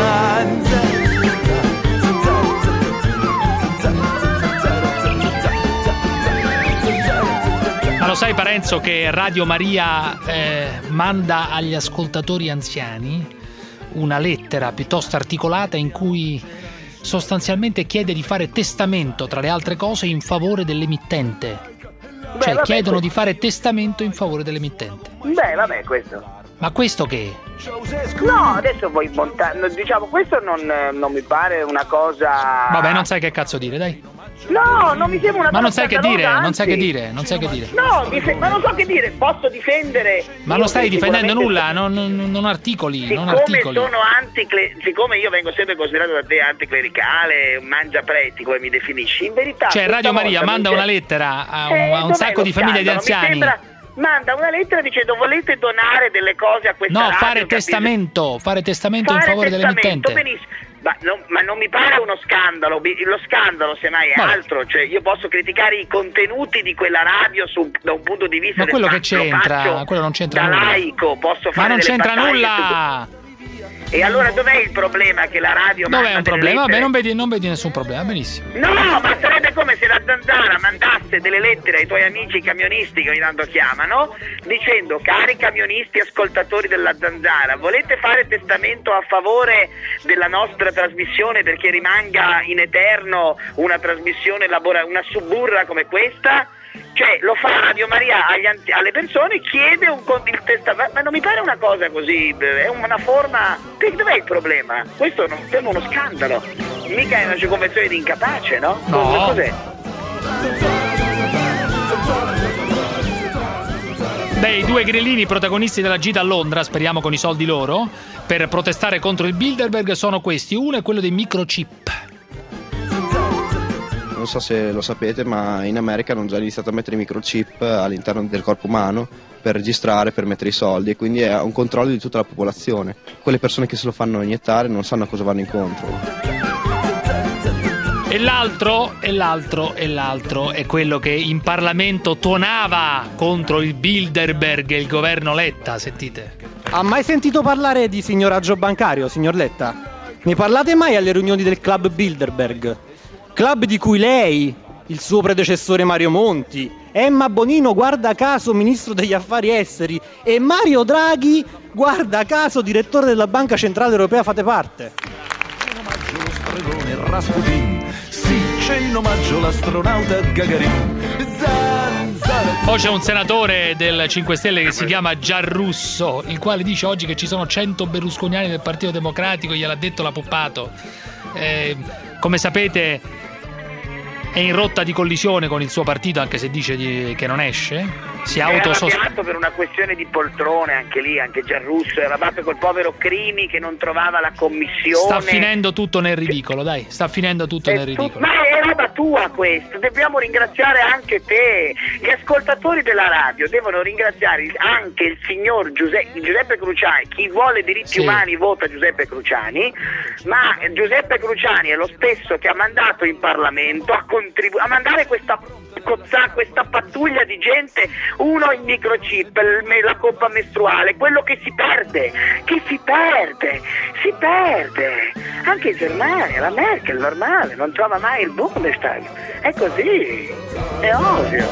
Ma lo sai, Parenzo, che Radio Maria eh, manda agli ascoltatori anziani una lettera piuttosto articolata in cui sostanzialmente chiede di fare testamento, tra le altre cose, in favore dell'emittente. Beh, Cioè vabbè, chiedono questo... di fare testamento in favore dell'emittente. Beh, vabbè, questo. Ma questo che? No, adesso voi montare, diciamo, questo non, non mi pare una cosa. Vabbè, non sai che cazzo dire, dai. No, non mi sembra una Ma cosa non sai che scandalosa, dire, non anzi. sai che dire, non sai che dire. No, dif- ma non so che dire, posso difendere. Ma non stai difendendo sicuramente- nulla, non, non, non articoli, non Siccome articoli. sono anticle- siccome io vengo sempre considerato da te anticlericale, un mangiapreti come mi definisci, in verità. Cioè questa Radio Maria volta manda mi una se- lettera a un, Eh, a un dov'è sacco lo di famiglie di scandalo? Mi anziani. sembra- Manda una lettera dicendo volete donare delle cose a questa No, radio, fare capite? testamento, fare testamento in Fare favore testamento, dell'emittente. benissimo. Ma non, ma non mi pare uno scandalo, bi- lo scandalo semmai è Vabbè. altro, cioè io posso criticare i contenuti di quella radio su, da un punto di vista Ma del quello che fatto, lo c'entra, faccio quello non c'entra da nulla. laico, posso Ma fare non delle c'entra battaglie nulla! su- E allora dov'è il problema che la radio Dov'è manda un delle problema? Vabbè, lettere? non vedi, non vedi nessun problema, benissimo. No, ma sarebbe come se la Zanzara mandasse delle lettere ai tuoi amici camionisti, che ogni tanto chiamano, dicendo: cari camionisti ascoltatori della Zanzara, volete fare testamento a favore della nostra trasmissione perché rimanga in eterno una trasmissione labora- una suburra come questa? Cioè lo fa Radio Maria agli anzi- alle persone, chiede un con- il testamento, ma non mi pare una cosa così, è una forma. Dov'è il problema? Questo non sembra uno scandalo, mica è una circonvenzione di incapace, no? No. Cos'è? Beh, i due grillini protagonisti della gita a Londra, speriamo con i soldi loro, per protestare contro il Bilderberg sono questi. Uno è quello dei microchip. Non so se lo sapete, ma in America hanno già iniziato a mettere i microchip all'interno del corpo umano per registrare, per mettere i soldi, e quindi è un controllo di tutta la popolazione. Quelle persone che se lo fanno iniettare non sanno a cosa vanno incontro. E l'altro, e l'altro, e l'altro è quello che in Parlamento tuonava contro il Bilderberg e il governo Letta, sentite. Ha mai sentito parlare di signoraggio bancario, signor Letta? Ne parlate mai alle riunioni del club Bilderberg? Club di cui lei, il suo predecessore Mario Monti, Emma Bonino, guarda caso ministro degli affari esteri, e Mario Draghi, guarda caso direttore della Banca Centrale Europea, fate parte. Lo stregone Rasputin, sì, c'è in omaggio l'astronauta Gagarin. Zanzara. Poi c'è un senatore del cinque Stelle che si chiama Giarrusso, il quale dice oggi che ci sono cento berlusconiani del Partito Democratico, gliel'ha detto la Puppato. Eh, come sapete è in rotta di collisione con il suo partito, anche se dice di, che non esce. Si Era autosospende. arrabbiato per una questione di poltrone, anche lì, anche Giarrusso era arrabbiato col povero Crimi che non trovava la commissione. Sta finendo tutto nel ridicolo, dai, sta finendo tutto nel ridicolo. Ma è roba tua questo, dobbiamo ringraziare anche te. Gli ascoltatori della radio devono ringraziare anche il signor Giuseppe, Giuseppe Cruciani. Chi vuole diritti Sì. umani vota Giuseppe Cruciani, ma Giuseppe Cruciani è lo stesso che ha mandato in Parlamento a, contribu- a mandare questa cozza- questa pattuglia di gente, uno il microchip, il- la coppa mestruale, quello che si perde, che si perde, si perde. Anche in Germania, la Merkel normale, non trova mai il Bundestag. È così, è ovvio.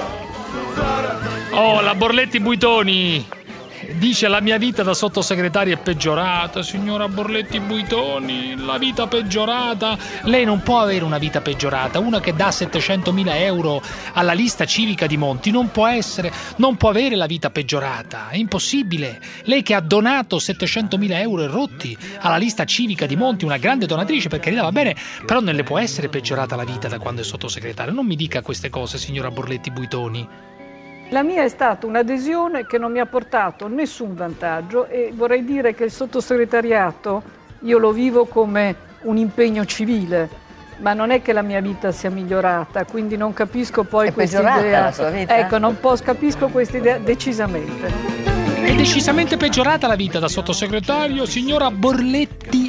Oh, la Borletti Buitoni dice: la mia vita da sottosegretaria è peggiorata. Signora Borletti Buitoni, la vita peggiorata. Lei non può avere una vita peggiorata. Una che dà settecentomila euro alla lista civica di Monti non può essere, non può avere la vita peggiorata, è impossibile. Lei che ha donato settecentomila euro e rotti alla lista civica di Monti, una grande donatrice, per carità, va bene, però non le può essere peggiorata la vita da quando è sottosegretaria. Non mi dica queste cose, signora Borletti Buitoni. La mia è stata un'adesione che non mi ha portato nessun vantaggio, e vorrei dire che il sottosegretariato io lo vivo come un impegno civile, ma non è che la mia vita sia migliorata, quindi non capisco poi È questa peggiorata idea. la sua vita? Ecco, non posso, capisco questa idea decisamente. È decisamente peggiorata la vita da sottosegretario, signora Borletti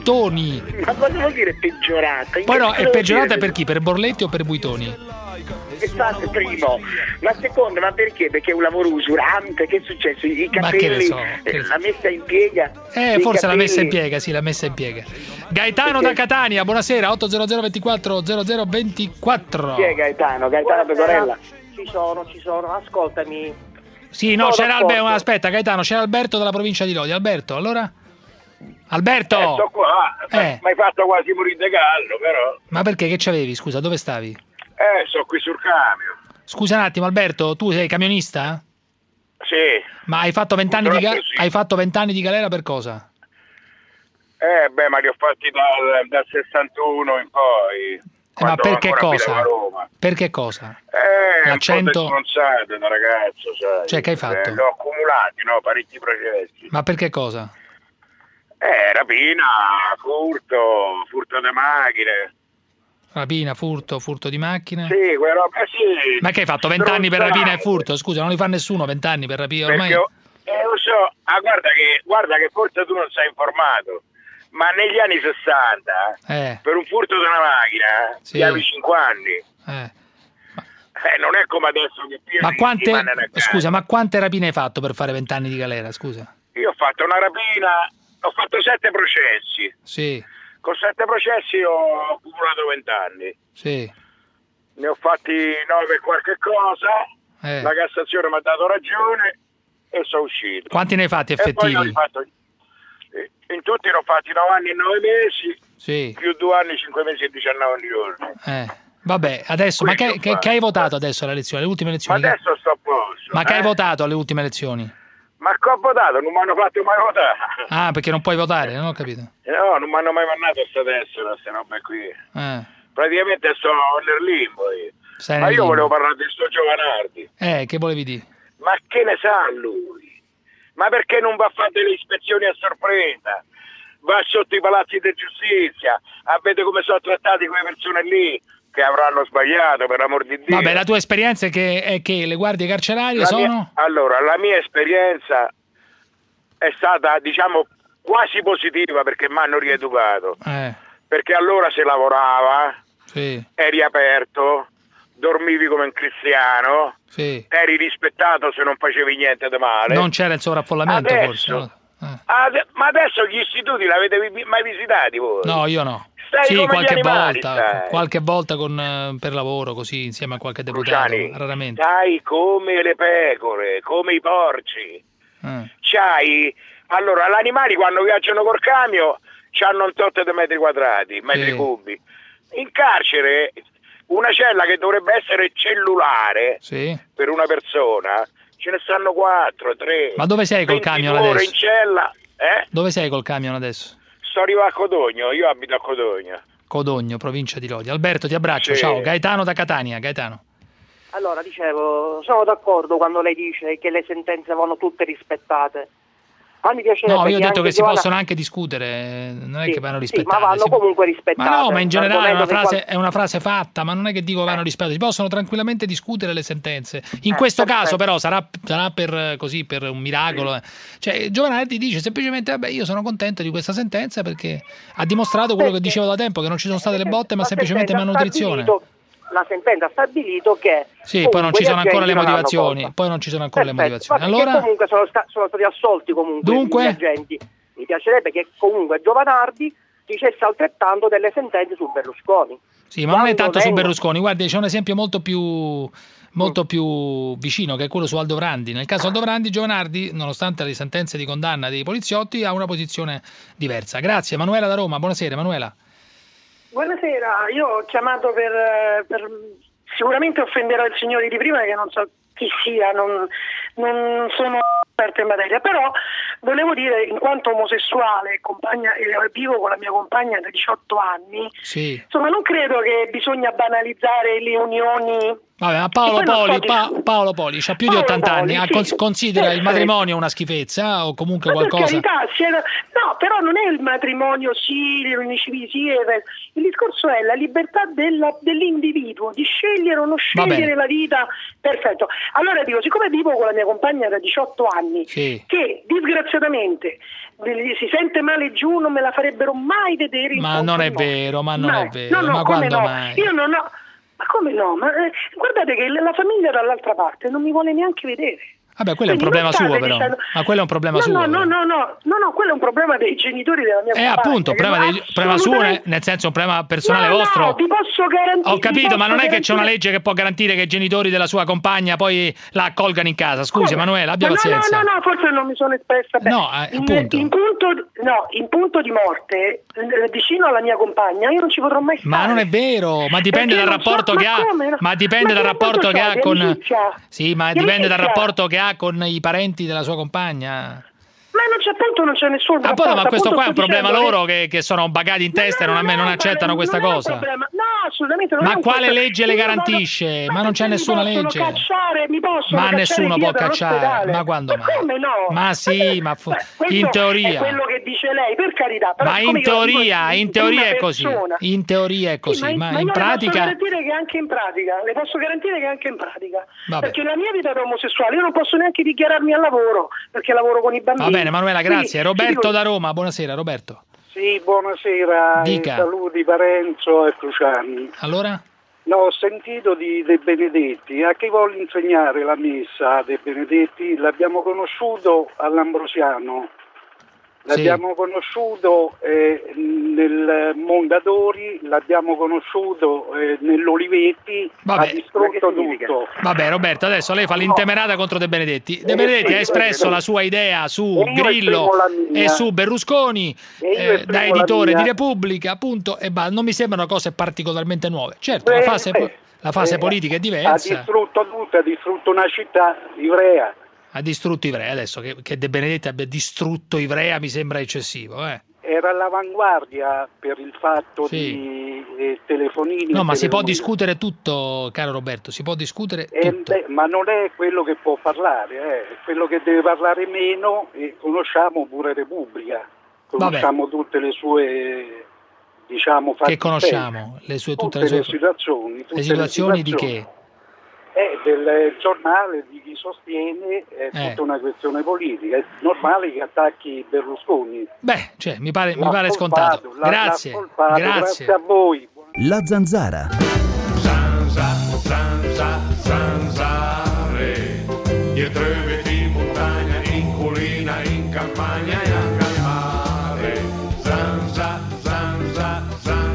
Buitoni. Ma cosa vuol dire peggiorata? Poi no, è Che devo peggiorata dire? per chi? Per Borletti o per Buitoni? Esatto, primo. Ma secondo, ma perché? Perché è un lavoro usurante? Che è successo? I capelli, so, eh, la messa in piega? Eh, forse l'ha messa in piega, sì, l'ha messa in piega. Gaetano perché... da Catania, buonasera, otto zero zero ventiquattro zero zero ventiquattro. Chi è Gaetano? Gaetano Pecorella? Ci sono, ci sono, ascoltami. Sì, no, c'era Alberto, aspetta Gaetano, c'era Alberto dalla provincia di Lodi. Alberto, allora? Alberto! Eh, sto qua, eh. mi hai fatto quasi morire di caldo, però. Ma perché? Che c'avevi? Scusa, dove stavi? Eh, sto qui sul camion. Scusa un attimo, Alberto, tu sei camionista? Sì. Ma hai fatto vent'anni di, ga- sì. hai fatto vent'anni di galera per cosa? Eh, beh, ma li ho fatti dal, dal sessantuno in poi. Eh, ma perché cosa? Perché cosa? Eh, L'accento... un po' stronzate da ragazzo, sai. Cioè, che hai fatto? Eh, li ho accumulati, no? Parecchi processi. Ma perché cosa? Eh, rapina, furto, furto di macchine. Rapina, furto, furto di macchine? Sì, quello, eh sì. Ma che hai fatto? Vent'anni per rapina e furto? Scusa, non li fa nessuno vent'anni per rapina ormai? Perché, eh, lo so, ah, guarda che, guarda che forse tu non sei informato, ma negli anni sessanta, eh. per un furto di una macchina, sì. ti avevi cinque anni. Eh. Eh, non è come adesso che più ma quante, scusa, ma quante rapine hai fatto per fare vent'anni di galera, scusa? Io ho fatto una rapina, ho fatto sette processi. Sì. Con sette processi ho accumulato vent'anni. Sì. Ne ho fatti nove per qualche cosa, eh. la Cassazione mi ha dato ragione e sono uscito. Quanti ne hai fatti effettivi? E poi fatto, in tutti ne ho fatti nove anni e nove mesi, sì. più due anni, cinque mesi e diciannove giorni. Eh. Vabbè, adesso, ma che, che, che hai votato adesso alle elezioni, alle ultime elezioni? Ma adesso sto a posto. Ma eh? che hai votato alle ultime elezioni? Ma che ho votato? Non mi hanno fatto mai votare. Ah, perché non puoi votare, non ho capito. No, non mi hanno mai mandato a sta tessera, queste robe qui. Eh. Praticamente sto nel limbo io. Sei Ma nel io limbo. volevo parlare di sto Giovanardi. Eh, che volevi dire? Ma che ne sa lui? Ma perché non va a fare delle ispezioni a sorpresa? Va sotto i palazzi di giustizia a vedere come sono trattati quelle persone lì che avranno sbagliato, per amor di Dio. Vabbè, la tua esperienza è che, è che le guardie carcerarie la sono? Mia, allora, la mia esperienza è stata, diciamo, quasi positiva perché mi hanno rieducato. Eh. Perché allora si lavorava, sì. eri aperto, dormivi come un cristiano, sì. eri rispettato se non facevi niente di male. Non c'era il sovraffollamento adesso, forse? No? Eh. Ade- ma adesso gli istituti l'avete vi- mai visitati voi? No, io no. Stai sì, come qualche gli animali, volta, stai. qualche volta con, eh, per lavoro, così, insieme a qualche deputato, Cruciani, raramente. stai come le pecore, come i porci. Eh. C'hai, allora, gli animali quando viaggiano col camion c'hanno un tot di metri quadrati, metri sì. cubi. In carcere, una cella che dovrebbe essere cellulare sì. per una persona, ce ne stanno quattro, tre. Ma dove sei col camion adesso? in cella, eh? Dove sei col camion adesso? Sto arrivando a Codogno, io abito a Codogno. Codogno, provincia di Lodi. Alberto, ti abbraccio, Sì. ciao. Gaetano da Catania, Gaetano. Allora, dicevo, sono d'accordo quando lei dice che le sentenze vanno tutte rispettate. Ma mi piacerebbe No, io ho che detto anche che si Giovanna... possono anche discutere, non è sì, che vanno sì, rispettate. ma vanno si... comunque rispettate. Ma no, ma in generale è una, frase, qual... è una frase fatta, ma non è che dico vanno rispettate, si possono tranquillamente discutere le sentenze. In eh, questo perfetto. caso però sarà, sarà per così per un miracolo. Cioè Giovanardi dice semplicemente vabbè, io sono contento di questa sentenza perché ha dimostrato quello che dicevo da tempo, che non ci sono state le botte, ma La semplicemente malnutrizione. La sentenza ha stabilito che sì, poi non ci sono ancora le motivazioni. Colpa. Poi non ci sono ancora Perfetto. le motivazioni. Ma allora comunque sono, sta- sono stati assolti comunque Dunque? gli agenti. Mi piacerebbe che comunque Giovanardi dicesse altrettanto delle sentenze su Berlusconi. Sì, ma non è tanto vengo... su Berlusconi. Guardi, c'è un esempio molto più molto mm. più vicino, che è quello su Aldo Vrandi. Nel caso Aldo Vrandi, Giovanardi, nonostante le sentenze di condanna dei poliziotti, ha una posizione diversa. Grazie. Emanuela da Roma. Buonasera, Emanuela. Buonasera, io ho chiamato per, per sicuramente offenderò il signore di prima che non so chi sia, non, non sono esperto in materia, però volevo dire, in quanto omosessuale, compagna, vivo con la mia compagna da diciotto anni, sì. insomma non credo che bisogna banalizzare le unioni. Vabbè, ma Paolo Poli, so pa- Paolo Poli c'ha più Paolo di ottanta Poli, anni, sì. Considera Perfetto. Il matrimonio una schifezza o comunque ma qualcosa? Per carità, sia... no, però non è il matrimonio sì, le unioni civili sì, il discorso è la libertà della, dell'individuo di scegliere o non scegliere la vita. Perfetto. Allora dico, siccome vivo con la mia compagna da diciotto anni, sì. che disgraziatamente si sente male giù, non me la farebbero mai vedere in ma non è no. vero, ma non mai. è vero, no, no, ma quando no? mai? Io non ho Ma come no? Ma eh, guardate che la famiglia dall'altra parte non mi vuole neanche vedere. Vabbè, quello è un problema suo però. Dicendo... Ma quello è un problema no, suo. No, no, no, no, no, no, quello è un problema dei genitori della mia compagna. Eh, appunto, un problema, dei... problema suo, nel senso un problema personale no, vostro. No, ti posso garantire. Ho capito, ma non è garantire... che c'è una legge che può garantire che i genitori della sua compagna poi la accolgano in casa. Scusi, come? Emanuele, abbia no, pazienza. No, no, no, forse non mi sono espressa bene. No, eh, in, appunto. In punto, no, in punto di morte, vicino alla mia compagna, io non ci potrò mai stare. Ma non è vero, ma dipende Perché dal rapporto so, che ma ha. come? Ma dipende ma dal rapporto che ha con. Amicizia. Sì, ma Di dipende amicizia. dal rapporto che ha con i parenti della sua compagna. Ma non c'è appunto, non c'è nessun rapporto. Appunto, ma questo qua è un problema dicendo, loro che, che sono bagati in testa no, no, e non, non accettano questa non cosa. No, assolutamente non ma è un quale problema. legge le garantisce? Ma, ma non c'è nessuna mi legge. Cacciare, mi possono ma cacciare nessuno può cacciare. Dall'ospedale. Ma quando ma mai? Come no? Ma sì, ma fu... in teoria. È quello che dice lei, per carità. Però ma in teoria, in teoria è così. Persona. In teoria è così, sì, ma, ma, ma in io pratica. Le posso garantire che anche in pratica, le posso garantire che anche in pratica. Vabbè. Perché la mia vita da omosessuale, io non posso neanche dichiararmi al lavoro, perché lavoro con i bambini. Va bene, Manuela, grazie. Quindi, Roberto da Roma, buonasera Roberto. Sì, buonasera, Dica. saluti Parenzo e Cruciani. Allora? No, ho sentito di De Benedetti, a chi vuole insegnare la messa De Benedetti? L'abbiamo conosciuto all'Ambrosiano, l'abbiamo sì. conosciuto eh, nel Mondadori, l'abbiamo conosciuto eh, nell'Olivetti, Vabbè. ha distrutto tutto. Vabbè Roberto, adesso lei fa l'intemerata contro De Benedetti. De Benedetti eh, sì, ha espresso la sua idea su Grillo e su Berlusconi eh, da editore di Repubblica, appunto, e bah, non mi sembrano cose particolarmente nuove. Certo, Beh, la fase, eh, la fase eh, politica è diversa. Ha distrutto tutto, ha distrutto una città, Ivrea. Ha distrutto Ivrea, adesso che, che De Benedetti abbia distrutto Ivrea mi sembra eccessivo, eh. Era all'avanguardia per il fatto sì. di eh, telefonini. No, ma telefonini. si può discutere tutto, caro Roberto, si può discutere eh, tutto. Beh, ma non è quello che può parlare, eh. È quello che deve parlare meno, e conosciamo pure Repubblica, conosciamo Vabbè. tutte le sue, diciamo, che conosciamo? Le sue, tutte, tutte le, le sue... situazioni. Tutte le situazioni le di che? È del giornale di chi sostiene è tutta eh. una questione politica. È normale che attacchi Berlusconi. Beh, cioè, mi pare, mi pare scontato. La, grazie. grazie. Grazie a voi. La Zanzara. Zanza, zanza, zanzare. Dietro i vetri in montagna, in collina, in campagna e anche al mare. Zanza, zanza,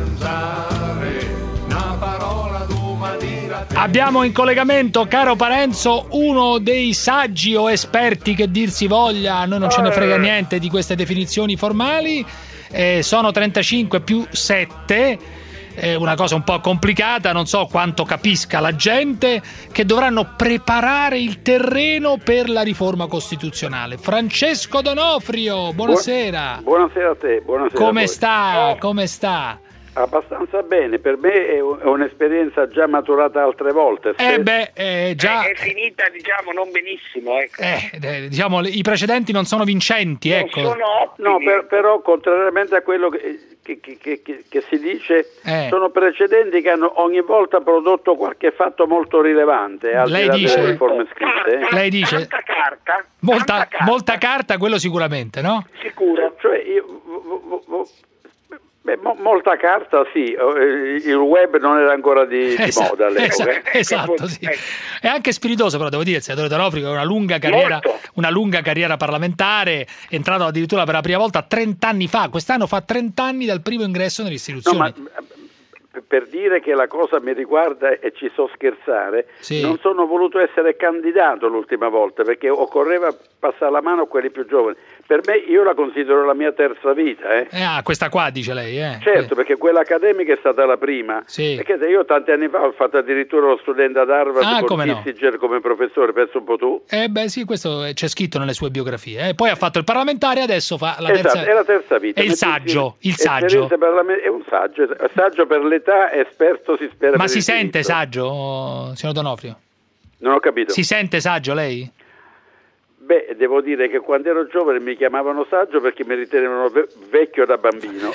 zanzare. Una parola d'uma di la Abbiamo in collegamento, caro Parenzo, uno dei saggi o esperti che dir si voglia, a noi non ce ne frega niente di queste definizioni formali, eh, sono trentacinque più sette, eh, una cosa un po' complicata, non so quanto capisca la gente, che dovranno preparare il terreno per la riforma costituzionale. Francesco D'Onofrio, buonasera. Buonasera a te, buonasera. Come a voi. sta? Come sta? Abbastanza bene, per me è un'esperienza già maturata altre volte. Eh beh, eh, già... È, è finita, diciamo, non benissimo. Ecco. Eh, diciamo, i precedenti non sono vincenti, non ecco. Sono ottimi. No, per, però, contrariamente a quello che, che, che, che, che si dice, eh. sono precedenti che hanno ogni volta prodotto qualche fatto molto rilevante. Al Lei di là dice? delle riforme scritte. Carta, Lei dice? Tanta carta. Molta tanta carta. molta carta, quello sicuramente, no? Sicuro. Cioè, io... Vo, vo, vo, Beh, mo- molta carta sì, il web non era ancora di, di esatto, moda all'epoca. Esatto, esatto sì. È anche spiritoso, però devo dire, il senatore D'Onofrio ha una lunga carriera, una lunga carriera parlamentare, è entrato addirittura per la prima volta trent'anni fa, quest'anno fa trent'anni dal primo ingresso nelle istituzioni. No, ma per dire che la cosa mi riguarda e ci so scherzare, sì. non sono voluto essere candidato l'ultima volta perché occorreva passare la mano a quelli più giovani. Per me, io la considero la mia terza vita. Eh. Eh, ah, questa qua dice lei, eh? Certo, perché quella accademica è stata la prima. Sì. Perché io tanti anni fa ho fatto addirittura lo studente ad Harvard ah, con Kissinger no. come professore, penso un po' tu. Eh beh sì, questo c'è scritto nelle sue biografie. Eh. Poi ha fatto il parlamentare, adesso fa la esatto, terza. È la terza vita. È il saggio, il saggio. È un saggio, saggio per l'età, esperto si spera. Ma per si il sente diritto. saggio, signor D'Onofrio? Non ho capito. Si sente saggio lei? Beh, devo dire che quando ero giovane mi chiamavano saggio perché mi ritenevano ve- vecchio da bambino.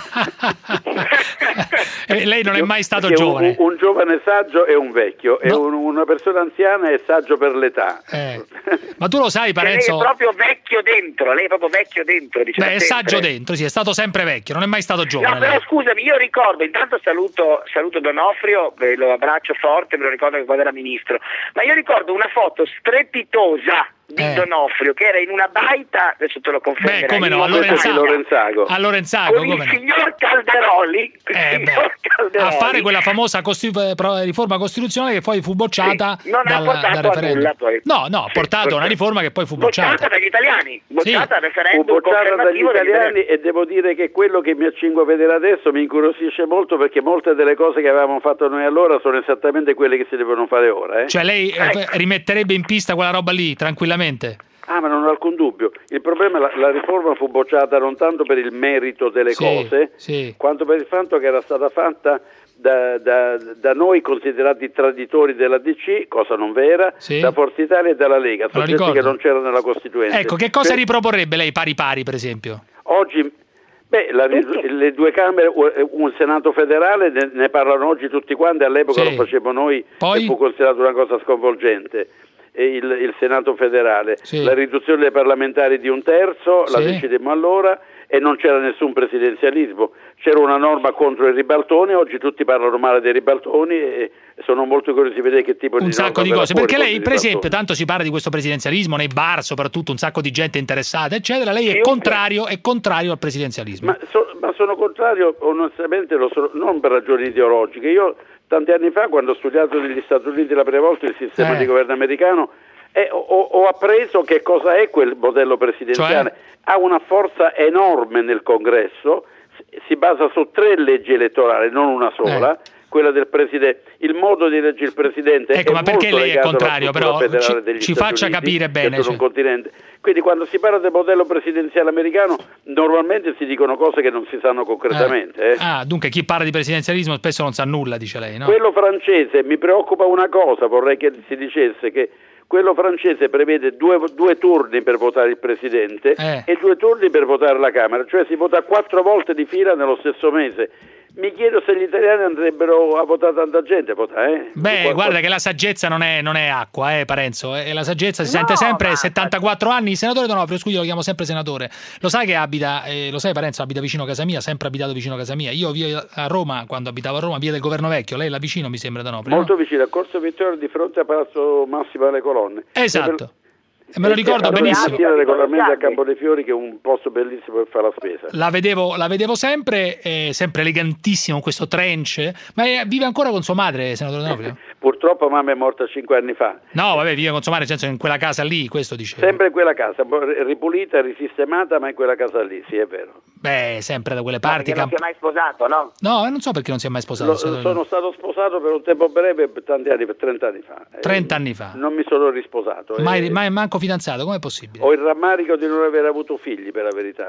E lei non è mai stato Perché giovane. Un, un giovane saggio è un vecchio, no. E un, una persona anziana è saggio per l'età. Eh. Ma tu lo sai, Parenzo? Lei è proprio vecchio dentro, lei è proprio vecchio dentro. Diciamo Beh, è sempre. saggio dentro, sì, è stato sempre vecchio, non è mai stato giovane. No, però lei. scusami, io ricordo, intanto saluto, saluto Donofrio, eh, lo abbraccio forte, me lo ricordo che quando era ministro, ma io ricordo una foto strepitosa di Eh. Donofrio che era in una baita, adesso te lo confermerò. Beh, come no, a Lorenzago. A Lorenzago, con come il no. signor Calderoli, il Eh, signor Calderoli A fare quella famosa costi- eh, pro- riforma costituzionale che poi fu bocciata Sì, non ha dal, portato dal a referendum. nulla, poi. No, no, ha Sì, portato perché- una riforma che poi fu bocciata. bocciata dagli italiani, bocciata Sì. al referendum Fu bocciata dagli confermativo degli italiani e devo dire che quello che mi accingo a vedere adesso mi incuriosisce molto perché molte delle cose che avevamo fatto noi allora sono esattamente quelle che si devono fare ora. Eh? Cioè lei eh, rimetterebbe in pista quella roba lì, tranquillamente? Ah, ma non ho alcun dubbio. Il problema è la, la riforma fu bocciata non tanto per il merito delle Sì, cose, sì. quanto per il fatto che era stata fatta da, da, da noi considerati traditori della D C, cosa non vera, Sì. da Forza Italia e dalla Lega, lo soggetti ricordo. che non c'erano nella Costituente. Ecco, che cosa Cioè, riproporrebbe lei pari pari, per esempio? oggi, beh, la, le due Camere, un Senato federale, ne, ne parlano oggi tutti quanti, all'epoca Sì. lo facevamo noi Poi? e fu considerato una cosa sconvolgente. E il, il Senato federale, Sì. la riduzione dei parlamentari di un terzo, la Sì. decidemmo allora e non c'era nessun presidenzialismo, c'era una norma contro i ribaltoni, oggi tutti parlano male dei ribaltoni e sono molto curiosi di vedere che tipo di Un norma sacco di verrà cose, fuori perché contro lei, i per esempio, ribaltoni. tanto si parla di questo presidenzialismo nei bar, soprattutto un sacco di gente interessata, eccetera, lei è Chiunque- contrario, è contrario al presidenzialismo. Ma, so- ma sono contrario, onestamente, lo sono, non per ragioni ideologiche. Io tanti anni fa, quando ho studiato negli Stati Uniti la prima volta il sistema Eh. di governo americano, eh, ho, ho appreso che cosa è quel modello presidenziale. Cioè? Ha una forza enorme nel Congresso, si- si basa su tre leggi elettorali, non una sola. Quella del presidente, il modo di eleggere il presidente Ecco, è ma perché molto lei è legato alla contrario, struttura però? federale Ci- degli ci Stati faccia Uniti, capire che bene, sono cioè. un continente. Quindi quando si parla del modello presidenziale americano normalmente si dicono cose che non si sanno concretamente. eh. Ah, dunque chi parla di presidenzialismo spesso non sa nulla, dice lei, no? Quello francese, mi preoccupa una cosa, vorrei che si dicesse che quello francese prevede due, due turni per votare il presidente Eh. e due turni per votare la Camera, cioè si vota quattro volte di fila nello stesso mese. Mi chiedo se gli italiani andrebbero a votare tanta gente a votare, eh? Beh, Qualcosa- guarda che la saggezza non è, non è acqua, eh, Parenzo. E la saggezza si No, sente sempre, ma- settantaquattro anni. Il senatore Donofrio, scusi, lo chiamo sempre senatore. Lo sai che abita, eh, lo sai Parenzo, abita vicino a casa mia, sempre abitato vicino a casa mia. Io vivo a Roma, quando abitavo a Roma, via del Governo Vecchio. Lei là vicino, mi sembra, Donofrio, Molto no? vicino a Corso Vittorio, di fronte a Palazzo Massimo alle Colonne. Esatto. E me lo E ricordo allora benissimo. mattina regolarmente a Campo dei Fiori, che è un posto bellissimo per fare la spesa. La vedevo, la vedevo sempre, eh, sempre elegantissimo, con questo trench. Ma eh, vive ancora con sua madre, senatore Donofrio? Purtroppo mamma è morta cinque anni fa. No, vabbè, vive con sua madre, nel senso in quella casa lì, questo dicevo. Sempre in quella casa, ripulita, risistemata, ma in quella casa lì, sì, è vero. Beh, sempre da quelle No, parti. perché non camp- si è mai sposato, no? No, non so perché non si è mai sposato. Lo- senatore sono stato sposato per un tempo breve, per tanti anni, per trenta anni fa. Eh, trenta anni fa. Non mi sono risposato. Mai, eh. mai manco fidanzato, com'è possibile? Ho il rammarico di non aver avuto figli, per la verità.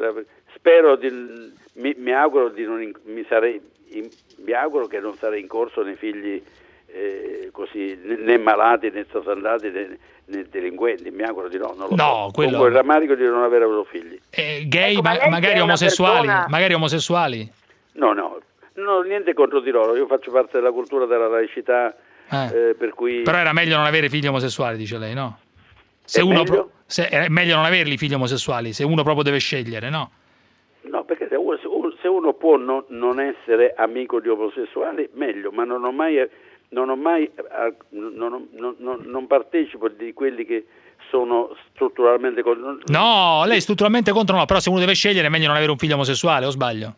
Spero di, mi, mi auguro di non in- mi sarei in- mi auguro che non sarei incorso nei figli eh, così né, né malati né trasandati né, né delinquenti, mi auguro di no, non lo No, so. quello- Ho il rammarico di non aver avuto figli. Eh, gay, Ecco, ma ma- lei che magari è una omosessuali, persona- magari omosessuali. No, no, non ho niente contro di loro, io faccio parte della cultura della laicità, Eh. eh, per cui Però era meglio non avere figli omosessuali, dice lei, no? Se È uno meglio? pro- se- è meglio non averli figli omosessuali, se uno proprio deve scegliere, no? no, perché se uno, se uno- se uno può no- non essere amico di omosessuali, meglio, ma non ho mai, non, ho mai eh, non, ho- non- non- non partecipo di quelli che sono strutturalmente con- No, lei strutturalmente contro no, però se uno deve scegliere è meglio non avere un figlio omosessuale, o sbaglio?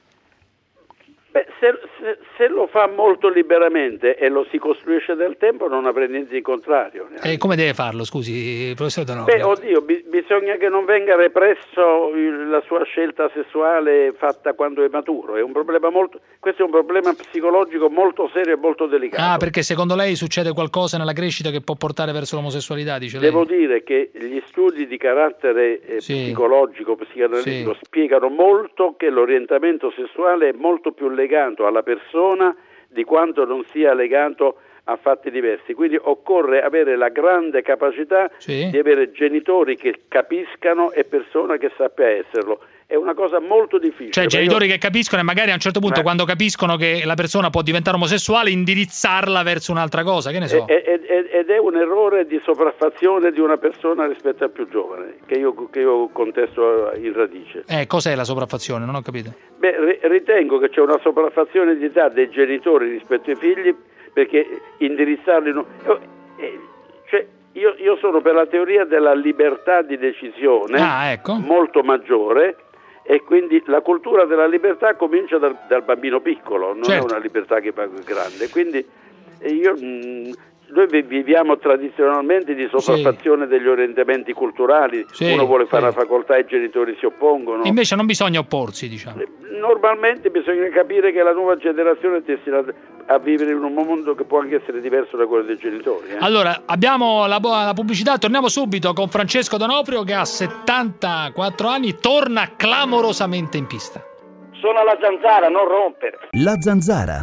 Beh, se, se- se lo fa molto liberamente e lo si costruisce nel tempo non avrei niente di contrario. E come deve farlo, scusi, professor Beh, Donofrio? oddio, bi- bisogna che non venga represso il- la sua scelta sessuale fatta quando è maturo. È un problema molto, questo è un problema psicologico molto serio e molto delicato. Ah, perché secondo lei succede qualcosa nella crescita che può portare verso l'omosessualità, dice lei? Devo dire che gli studi di carattere eh, Sì. psicologico, psicanalitico Sì. spiegano molto che l'orientamento sessuale è molto più legato alla persona di quanto non sia legato a fatti diversi, quindi occorre avere la grande capacità sì. di avere genitori che capiscano e persona che sappia esserlo. È una cosa molto difficile. Cioè genitori io... che capiscono e magari a un certo punto, Ma... quando capiscono che la persona può diventare omosessuale, indirizzarla verso un'altra cosa, che ne so. Ed è, ed è un errore di sopraffazione di una persona rispetto al più giovane, che io, che io contesto in radice. Eh, cos'è la sopraffazione? Non ho capito. Beh, ritengo che c'è una sopraffazione di età dei genitori rispetto ai figli, perché indirizzarli... No... Cioè, io, io sono per la teoria della libertà di decisione ah, ecco. molto maggiore, e quindi la cultura della libertà comincia dal, dal bambino piccolo, non certo. è una libertà che va grande. Quindi io, mh, noi viviamo tradizionalmente di sopraffazione sì. degli orientamenti culturali, sì, uno vuole fare sì. la facoltà e i genitori si oppongono. Invece non bisogna opporsi, diciamo. Normalmente bisogna capire che la nuova generazione è destinata a vivere in un mondo che può anche essere diverso da quello dei genitori. Eh? Allora, abbiamo la, la pubblicità, torniamo subito con Francesco D'Onofrio che a settantaquattro anni torna clamorosamente in pista. Sono la zanzara, non rompere. La zanzara.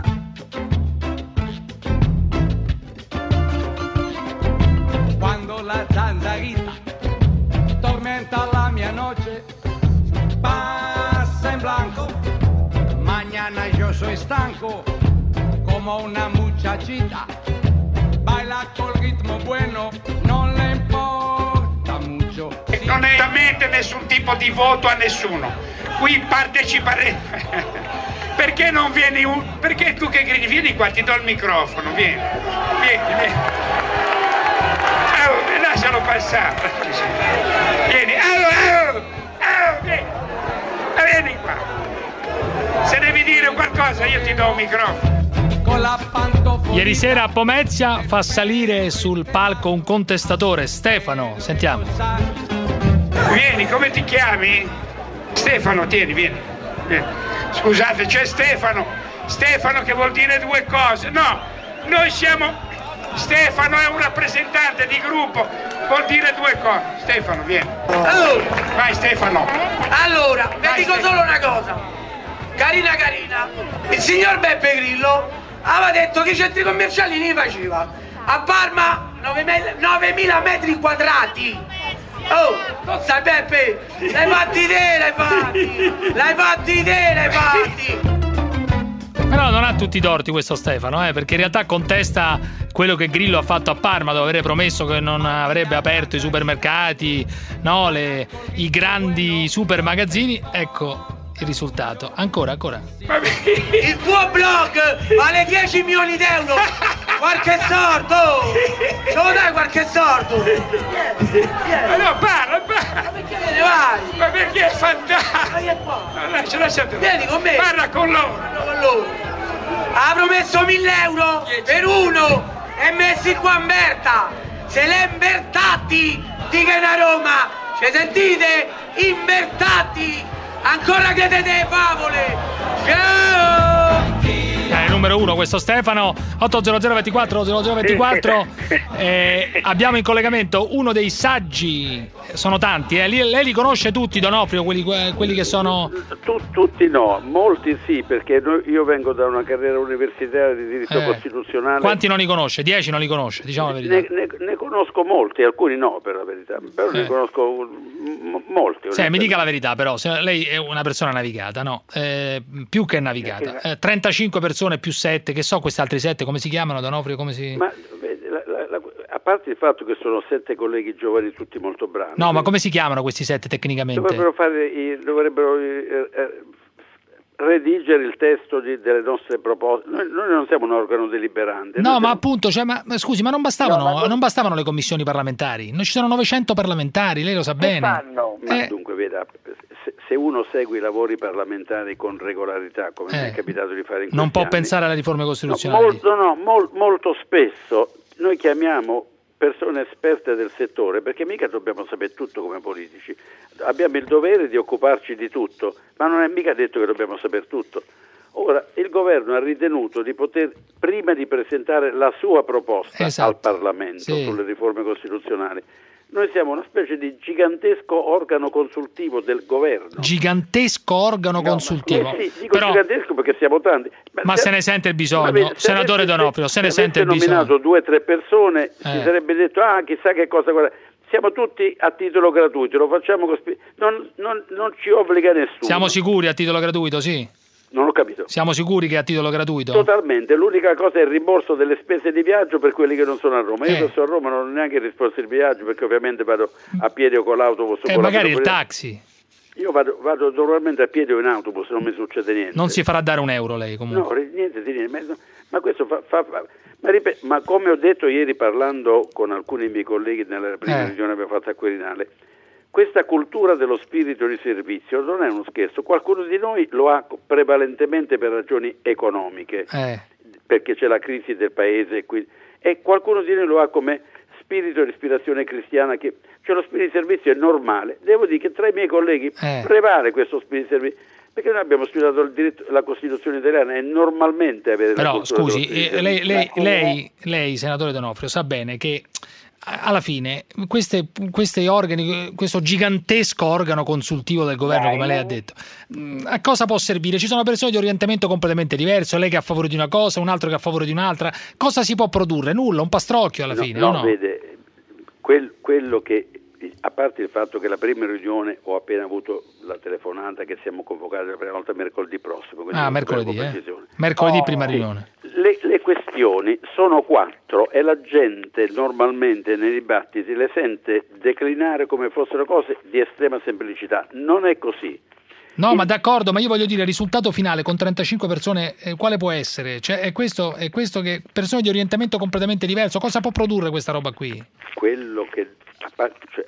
Quando la zanzarita tormenta la mia noche, passa in blanco, mañana yo soy stanco, como una muchachita, baila col ritmo bueno, non le importa mucho. Non è veramente nessun tipo di voto a nessuno, qui partecipare. Perché non vieni un... Perché tu che gridi? Vieni qua, ti do il microfono, vieni, vieni, vieni. Oh, lascialo passare. Vieni, oh, oh, oh, vieni. Vieni qua. Se devi dire qualcosa io ti do un microfono. Ieri sera a Pomezia fa salire sul palco un contestatore, Stefano, sentiamo. Vieni, come ti chiami? Stefano, tieni, vieni. vieni. Scusate, c'è Stefano. Stefano che vuol dire due cose. No, noi siamo... Stefano è un rappresentante di gruppo, vuol dire due cose. Stefano, vieni. Allora, vai Stefano. Allora, vi vai, dico Stefano. solo una cosa. Carina carina, il signor Beppe Grillo aveva detto che i centri commerciali ne faceva. A Parma novemila metri quadrati. Oh, sai Beppe, l'hai fatti te, l'hai fatti. L'hai fatti te, l'hai fatti. Però non ha tutti i torti questo Stefano, eh, perché in realtà contesta quello che Grillo ha fatto a Parma, dove avrebbe promesso che non avrebbe aperto i supermercati, no, le, i grandi super magazzini. Ecco il risultato. Ancora, ancora. Il tuo blog vale dieci milioni di euro. Qualche sordo. Ce lo dai qualche sordo? Ma no, parla, parla. Ma perché te ne vai? Ma perché è fantastico? No, lascia, lasciate. Vieni con me. Parla con loro. Parla con loro. Ha promesso mille euro per uno e messi qua in Berta. Se l'è invertati, dica in Roma. Ci sentite? Invertati. Ancora credete alle favole? Ciao! È il numero uno questo Stefano. Otto zero zero ventiquattro zero zero ventiquattro. eh, Abbiamo in collegamento uno dei saggi. Sono tanti, eh. Lei li conosce tutti, D'Onofrio, quelli, quelli che sono... Tu, tutti no, molti sì, perché io vengo da una carriera universitaria di diritto eh. costituzionale. Quanti non li conosce? Dieci non li conosce, diciamo la verità. Ne, ne, ne conosco molti, alcuni no, per la verità, però eh. ne conosco m- molti. Sì, mi dica la verità però, se lei è una persona navigata, no? Eh, più che navigata. Eh, trentacinque persone più sette, che so questi altri sette, come si chiamano, D'Onofrio, come si... Ma, vedi, la, la, la, a parte il fatto che sono sette colleghi giovani tutti molto bravi. No, ma come si chiamano questi sette tecnicamente? Dovrebbero fare, i, dovrebbero eh, eh, redigere il testo di, delle nostre proposte. Noi, noi non siamo un organo deliberante. No, ma siamo... appunto, cioè, ma, ma scusi, ma non bastavano, no, ma... non bastavano le commissioni parlamentari? Non ci sono novecento parlamentari, lei lo sa bene. Fanno? Ma eh... dunque, veda, se, se uno segue i lavori parlamentari con regolarità, come eh. mi è capitato di fare in questi non può anni, pensare alle riforme costituzionali. No, molto, no, mol, molto spesso noi chiamiamo persone esperte del settore, perché mica dobbiamo sapere tutto come politici, abbiamo il dovere di occuparci di tutto, ma non è mica detto che dobbiamo sapere tutto. Ora, il governo ha ritenuto di poter, prima di presentare la sua proposta esatto. al Parlamento sì. sulle riforme costituzionali, Noi siamo una specie di gigantesco organo consultivo del governo. Gigantesco organo no, consultivo. Eh sì, dico Però, gigantesco perché siamo tanti. Ma, ma se, se ne sente il bisogno, vede, senatore D'Onofrio, se, se ne sente il bisogno. Se nominato due o tre persone, eh. si sarebbe detto, ah, chissà che cosa... Guarda. Siamo tutti a titolo gratuito, lo facciamo con spi- non, non, non ci obbliga nessuno. Siamo sicuri a titolo gratuito, sì? Non ho capito. Siamo sicuri che è a titolo gratuito? Totalmente, l'unica cosa è il rimborso delle spese di viaggio per quelli che non sono a Roma. Io eh. sono a Roma, non ho neanche il rimborso di viaggio perché ovviamente vado a piedi o con l'autobus. E eh, magari il taxi. Io vado, vado normalmente a piedi o in autobus, non mi succede niente. Non si farà dare un euro lei comunque? No, niente di niente. Ma questo fa... fa, fa ma, ripeto, ma come ho detto ieri parlando con alcuni miei colleghi nella prima eh. riunione che abbiamo fatto a Quirinale, questa cultura dello spirito di servizio non è uno scherzo. Qualcuno di noi lo ha prevalentemente per ragioni economiche, eh. perché c'è la crisi del paese e, qui, e qualcuno di noi lo ha come spirito di ispirazione cristiana, che cioè lo spirito di servizio è normale. Devo dire che tra i miei colleghi eh. prevale questo spirito di servizio. Perché noi abbiamo studiato il diritto, la Costituzione italiana, è normalmente avere Però, la cultura scusi, eh, lei, lei, lei, lei, senatore D'Onofrio, sa bene che alla fine queste, questi organi, questo gigantesco organo consultivo del governo, come lei ha detto, a cosa può servire? Ci sono persone di orientamento completamente diverso, lei che è a favore di una cosa, un altro che è a favore di un'altra. Cosa si può produrre? Nulla, un pastrocchio alla no, fine, no, o no? Vede, quel, quello che... A parte il fatto che la prima riunione ho appena avuto la telefonata che siamo convocati la prima volta mercoledì prossimo. Ah, mercoledì, eh? Mercoledì oh, prima riunione. Le, le questioni sono quattro e la gente normalmente nei dibattiti le sente declinare come fossero cose di estrema semplicità. Non è così. No, il... ma d'accordo, ma io voglio dire, il risultato finale con trentacinque persone, eh, quale può essere? Cioè, è questo, è questo che persone di orientamento completamente diverso, cosa può produrre questa roba qui? Quello che... Cioè,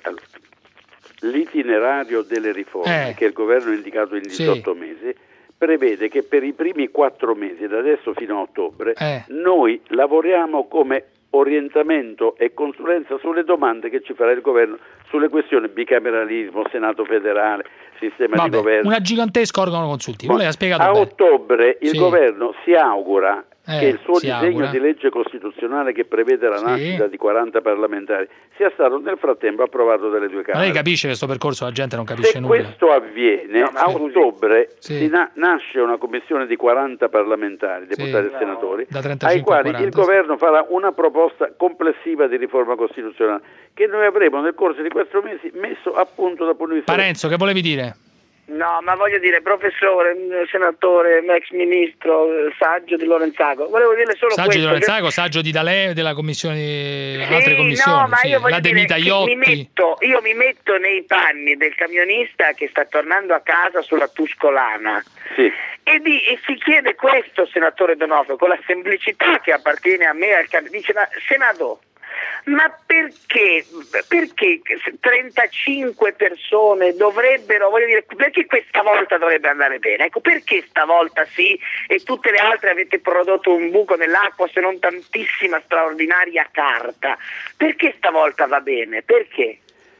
l'itinerario delle riforme eh. che il governo ha indicato in diciotto sì. mesi prevede che per i primi quattro mesi, da adesso fino a ottobre, eh. noi lavoriamo come orientamento e consulenza sulle domande che ci farà il governo sulle questioni bicameralismo, Senato federale, sistema Vabbè, di governo. Una gigantesca organo consultivo, Ma lei ha spiegato a bene. ottobre il sì. governo si augura Eh, che il suo disegno augura. di legge costituzionale che prevede la sì. nascita di quaranta parlamentari sia stato nel frattempo approvato dalle due Camere. Ma lei capisce che questo percorso la gente non capisce Se nulla. Se questo avviene, no, a ottobre sì. si na- nasce una commissione di quaranta parlamentari, deputati sì. e senatori, da trentacinque ai quali a quaranta, il governo farà una proposta complessiva di riforma costituzionale che noi avremo nel corso di quattro mesi messo a punto dal punto di vista... Parenzo, che volevi dire? No, ma voglio dire, professore, senatore, ex ministro, saggio di Lorenzago, volevo dire solo saggio questo. Saggio di Lorenzago, che... saggio di D'Alè, della commissione, sì, altre commissioni, no, ma sì. io voglio la De dire, Mitaiotti. Mi metto, io mi metto nei panni del camionista che sta tornando a casa sulla Tuscolana. Sì. E, di, e si chiede questo, senatore D'Onofrio, con la semplicità che appartiene a me, al cam- dice, ma senatore, ma perché, perché trentacinque persone dovrebbero, voglio dire, perché questa volta dovrebbe andare bene? Ecco, perché stavolta sì e tutte le altre avete prodotto un buco nell'acqua, se non tantissima straordinaria carta? Perché stavolta va bene? Perché?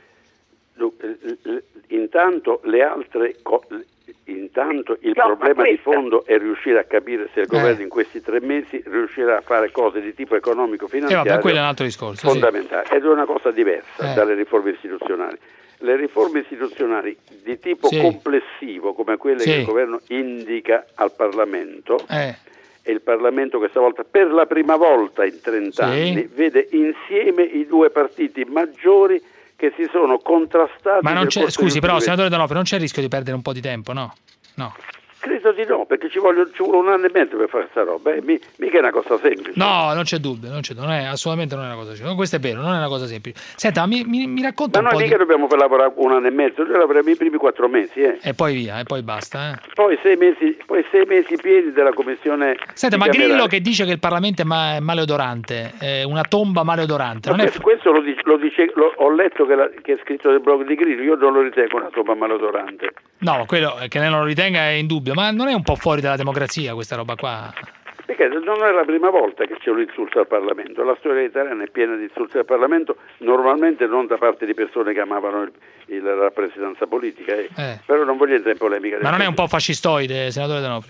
Intanto le altre co- intanto il no, problema questa... di fondo è riuscire a capire se il governo eh. in questi tre mesi riuscirà a fare cose di tipo economico-finanziario eh vabbè, quello è un altro discorso, fondamentale, sì. ed è una cosa diversa eh. dalle riforme istituzionali. Le riforme istituzionali di tipo sì. complessivo, come quelle sì. che il governo indica al Parlamento, eh. e il Parlamento questa volta per la prima volta in trenta sì. anni vede insieme i due partiti maggiori che si sono contrastati. Ma non c'è, scusi, però, ultimi... senatore D'Onofrio, non c'è il rischio di perdere un po' di tempo, no? No. Credo di no, perché ci vuole, ci vuole un anno e mezzo per fare questa roba, eh? Mi, mica è una cosa semplice. No, non c'è dubbio, non c'è, non è, assolutamente non è una cosa semplice. Questo è vero, non è una cosa semplice. Senta, mi, mi, mi racconta ma un po' noi mica di... dobbiamo per lavorare un anno e mezzo, noi lavoriamo i primi quattro mesi, eh. E poi via, e poi basta, eh. Poi sei mesi, poi sei mesi pieni della commissione. Senta, ma Grillo che dice che il Parlamento è ma- maleodorante, è una tomba maleodorante. Non questo, è... questo lo dice, lo dice lo, ho letto che, la, che è scritto nel blog di Grillo, io non lo ritengo una tomba maleodorante. No, quello che lei non lo ritenga è indubbio, ma non è un po' fuori dalla democrazia questa roba qua? Perché non è la prima volta che c'è un insulto al Parlamento, la storia italiana è piena di insulti al Parlamento, normalmente non da parte di persone che amavano il, il, la rappresentanza politica, eh. Eh. Però non voglio entrare in polemica. Ma non è un po' fascistoide, senatore D'Onofrio?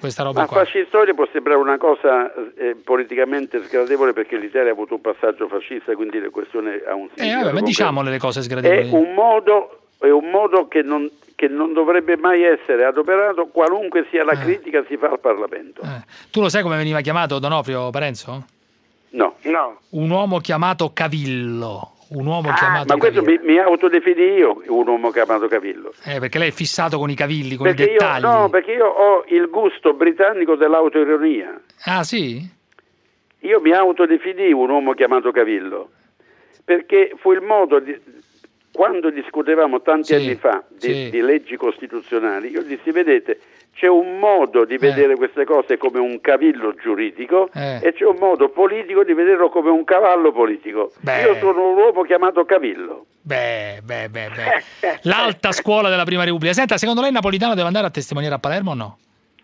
questa roba Ma qua. fascistoide può sembrare una cosa eh, politicamente sgradevole perché l'Italia ha avuto un passaggio fascista, quindi la questione ha un Eh, significato. vabbè, ma diciamole le cose sgradevoli. È un modo, è un modo che non, che non dovrebbe mai essere adoperato, qualunque sia la Eh. critica si fa al Parlamento. Eh. Tu lo sai come veniva chiamato D'Onofrio, Parenzo? No. No. Un uomo chiamato Cavillo. Un uomo Ah, chiamato ma questo Cavillo. mi, mi autodefini io un uomo chiamato Cavillo. Eh, perché lei è fissato con i cavilli, con Perché i io, dettagli. no, perché io ho il gusto britannico dell'autoironia. Ah, sì? Io mi autodefinii un uomo chiamato Cavillo, perché fu il modo di, quando discutevamo tanti Sì, anni fa di, sì. di leggi costituzionali, io dissi, vedete, c'è un modo di vedere queste cose come un cavillo giuridico Eh. e c'è un modo politico di vederlo come un cavallo politico. Beh. Io sono un uomo chiamato Cavillo. Beh, beh, beh, beh. L'alta scuola della Prima Repubblica. Senta, secondo lei Napolitano deve andare a testimoniare a Palermo o no?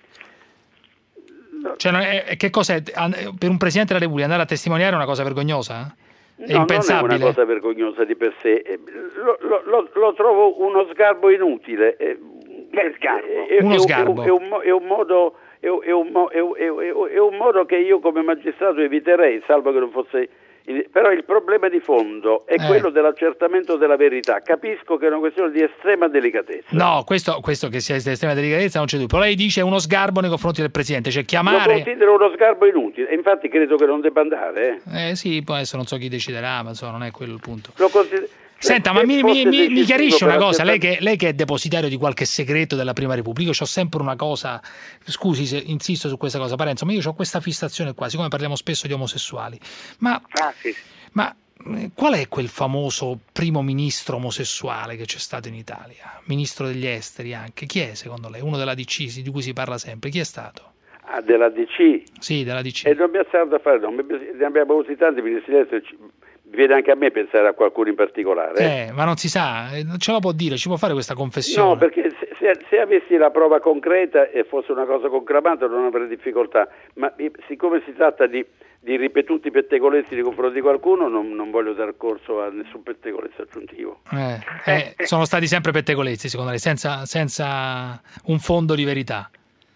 Cioè, non è- che cos'è? An- Per un Presidente della Repubblica andare a testimoniare è una cosa vergognosa? È No, impensabile. non è una cosa vergognosa di per sé, Eh, lo, lo- lo- lo trovo uno sgarbo inutile. Eh, Che sgarbo? È, Uno è un- sgarbo. È un, mo- è un modo, è un, è un mo- è un- è un- è un modo che io come magistrato eviterei, salvo che non fosse. Però il problema di fondo è Eh. quello dell'accertamento della verità. Capisco che è una questione di estrema delicatezza. No, questo, questo che sia di estrema delicatezza non c'è dubbio. Lei dice uno sgarbo nei confronti del Presidente, cioè Lo chiamare... considero uno sgarbo inutile, e infatti credo che non debba andare. Eh. Eh sì, poi adesso non so chi deciderà, ma insomma non è quello il punto. Lo consider- Senta, se ma mi, mi- fosse mi- mi decisivo chiarisce per una cosa, lei accertare- che, lei che è depositario di qualche segreto della Prima Repubblica, io ho sempre una cosa, scusi se insisto su questa cosa Parenzo, ma io ho questa fissazione qua, siccome parliamo spesso di omosessuali, ma, Ah, sì. ma eh, qual è quel famoso primo ministro omosessuale che c'è stato in Italia? Ministro degli esteri anche, chi è secondo lei? Uno della D C di cui si parla sempre, chi è stato? Ah, della D C? Sì, della D C. E non abbiamo stato da fare, non ne abbiamo avuti tanti ministri dell'estero, ci- viene anche a me pensare a qualcuno in particolare. Eh, ma non si sa, eh, non ce la può dire, ci può fare questa confessione? No, perché se, se- se avessi la prova concreta e fosse una cosa conclamata non avrei difficoltà, ma eh, siccome si tratta di, di ripetuti pettegolezzi nei confronti di qualcuno, non, non voglio dar corso a nessun pettegolezzo aggiuntivo. Eh, eh, sono stati sempre pettegolezzi, secondo lei, senza, senza un fondo di verità.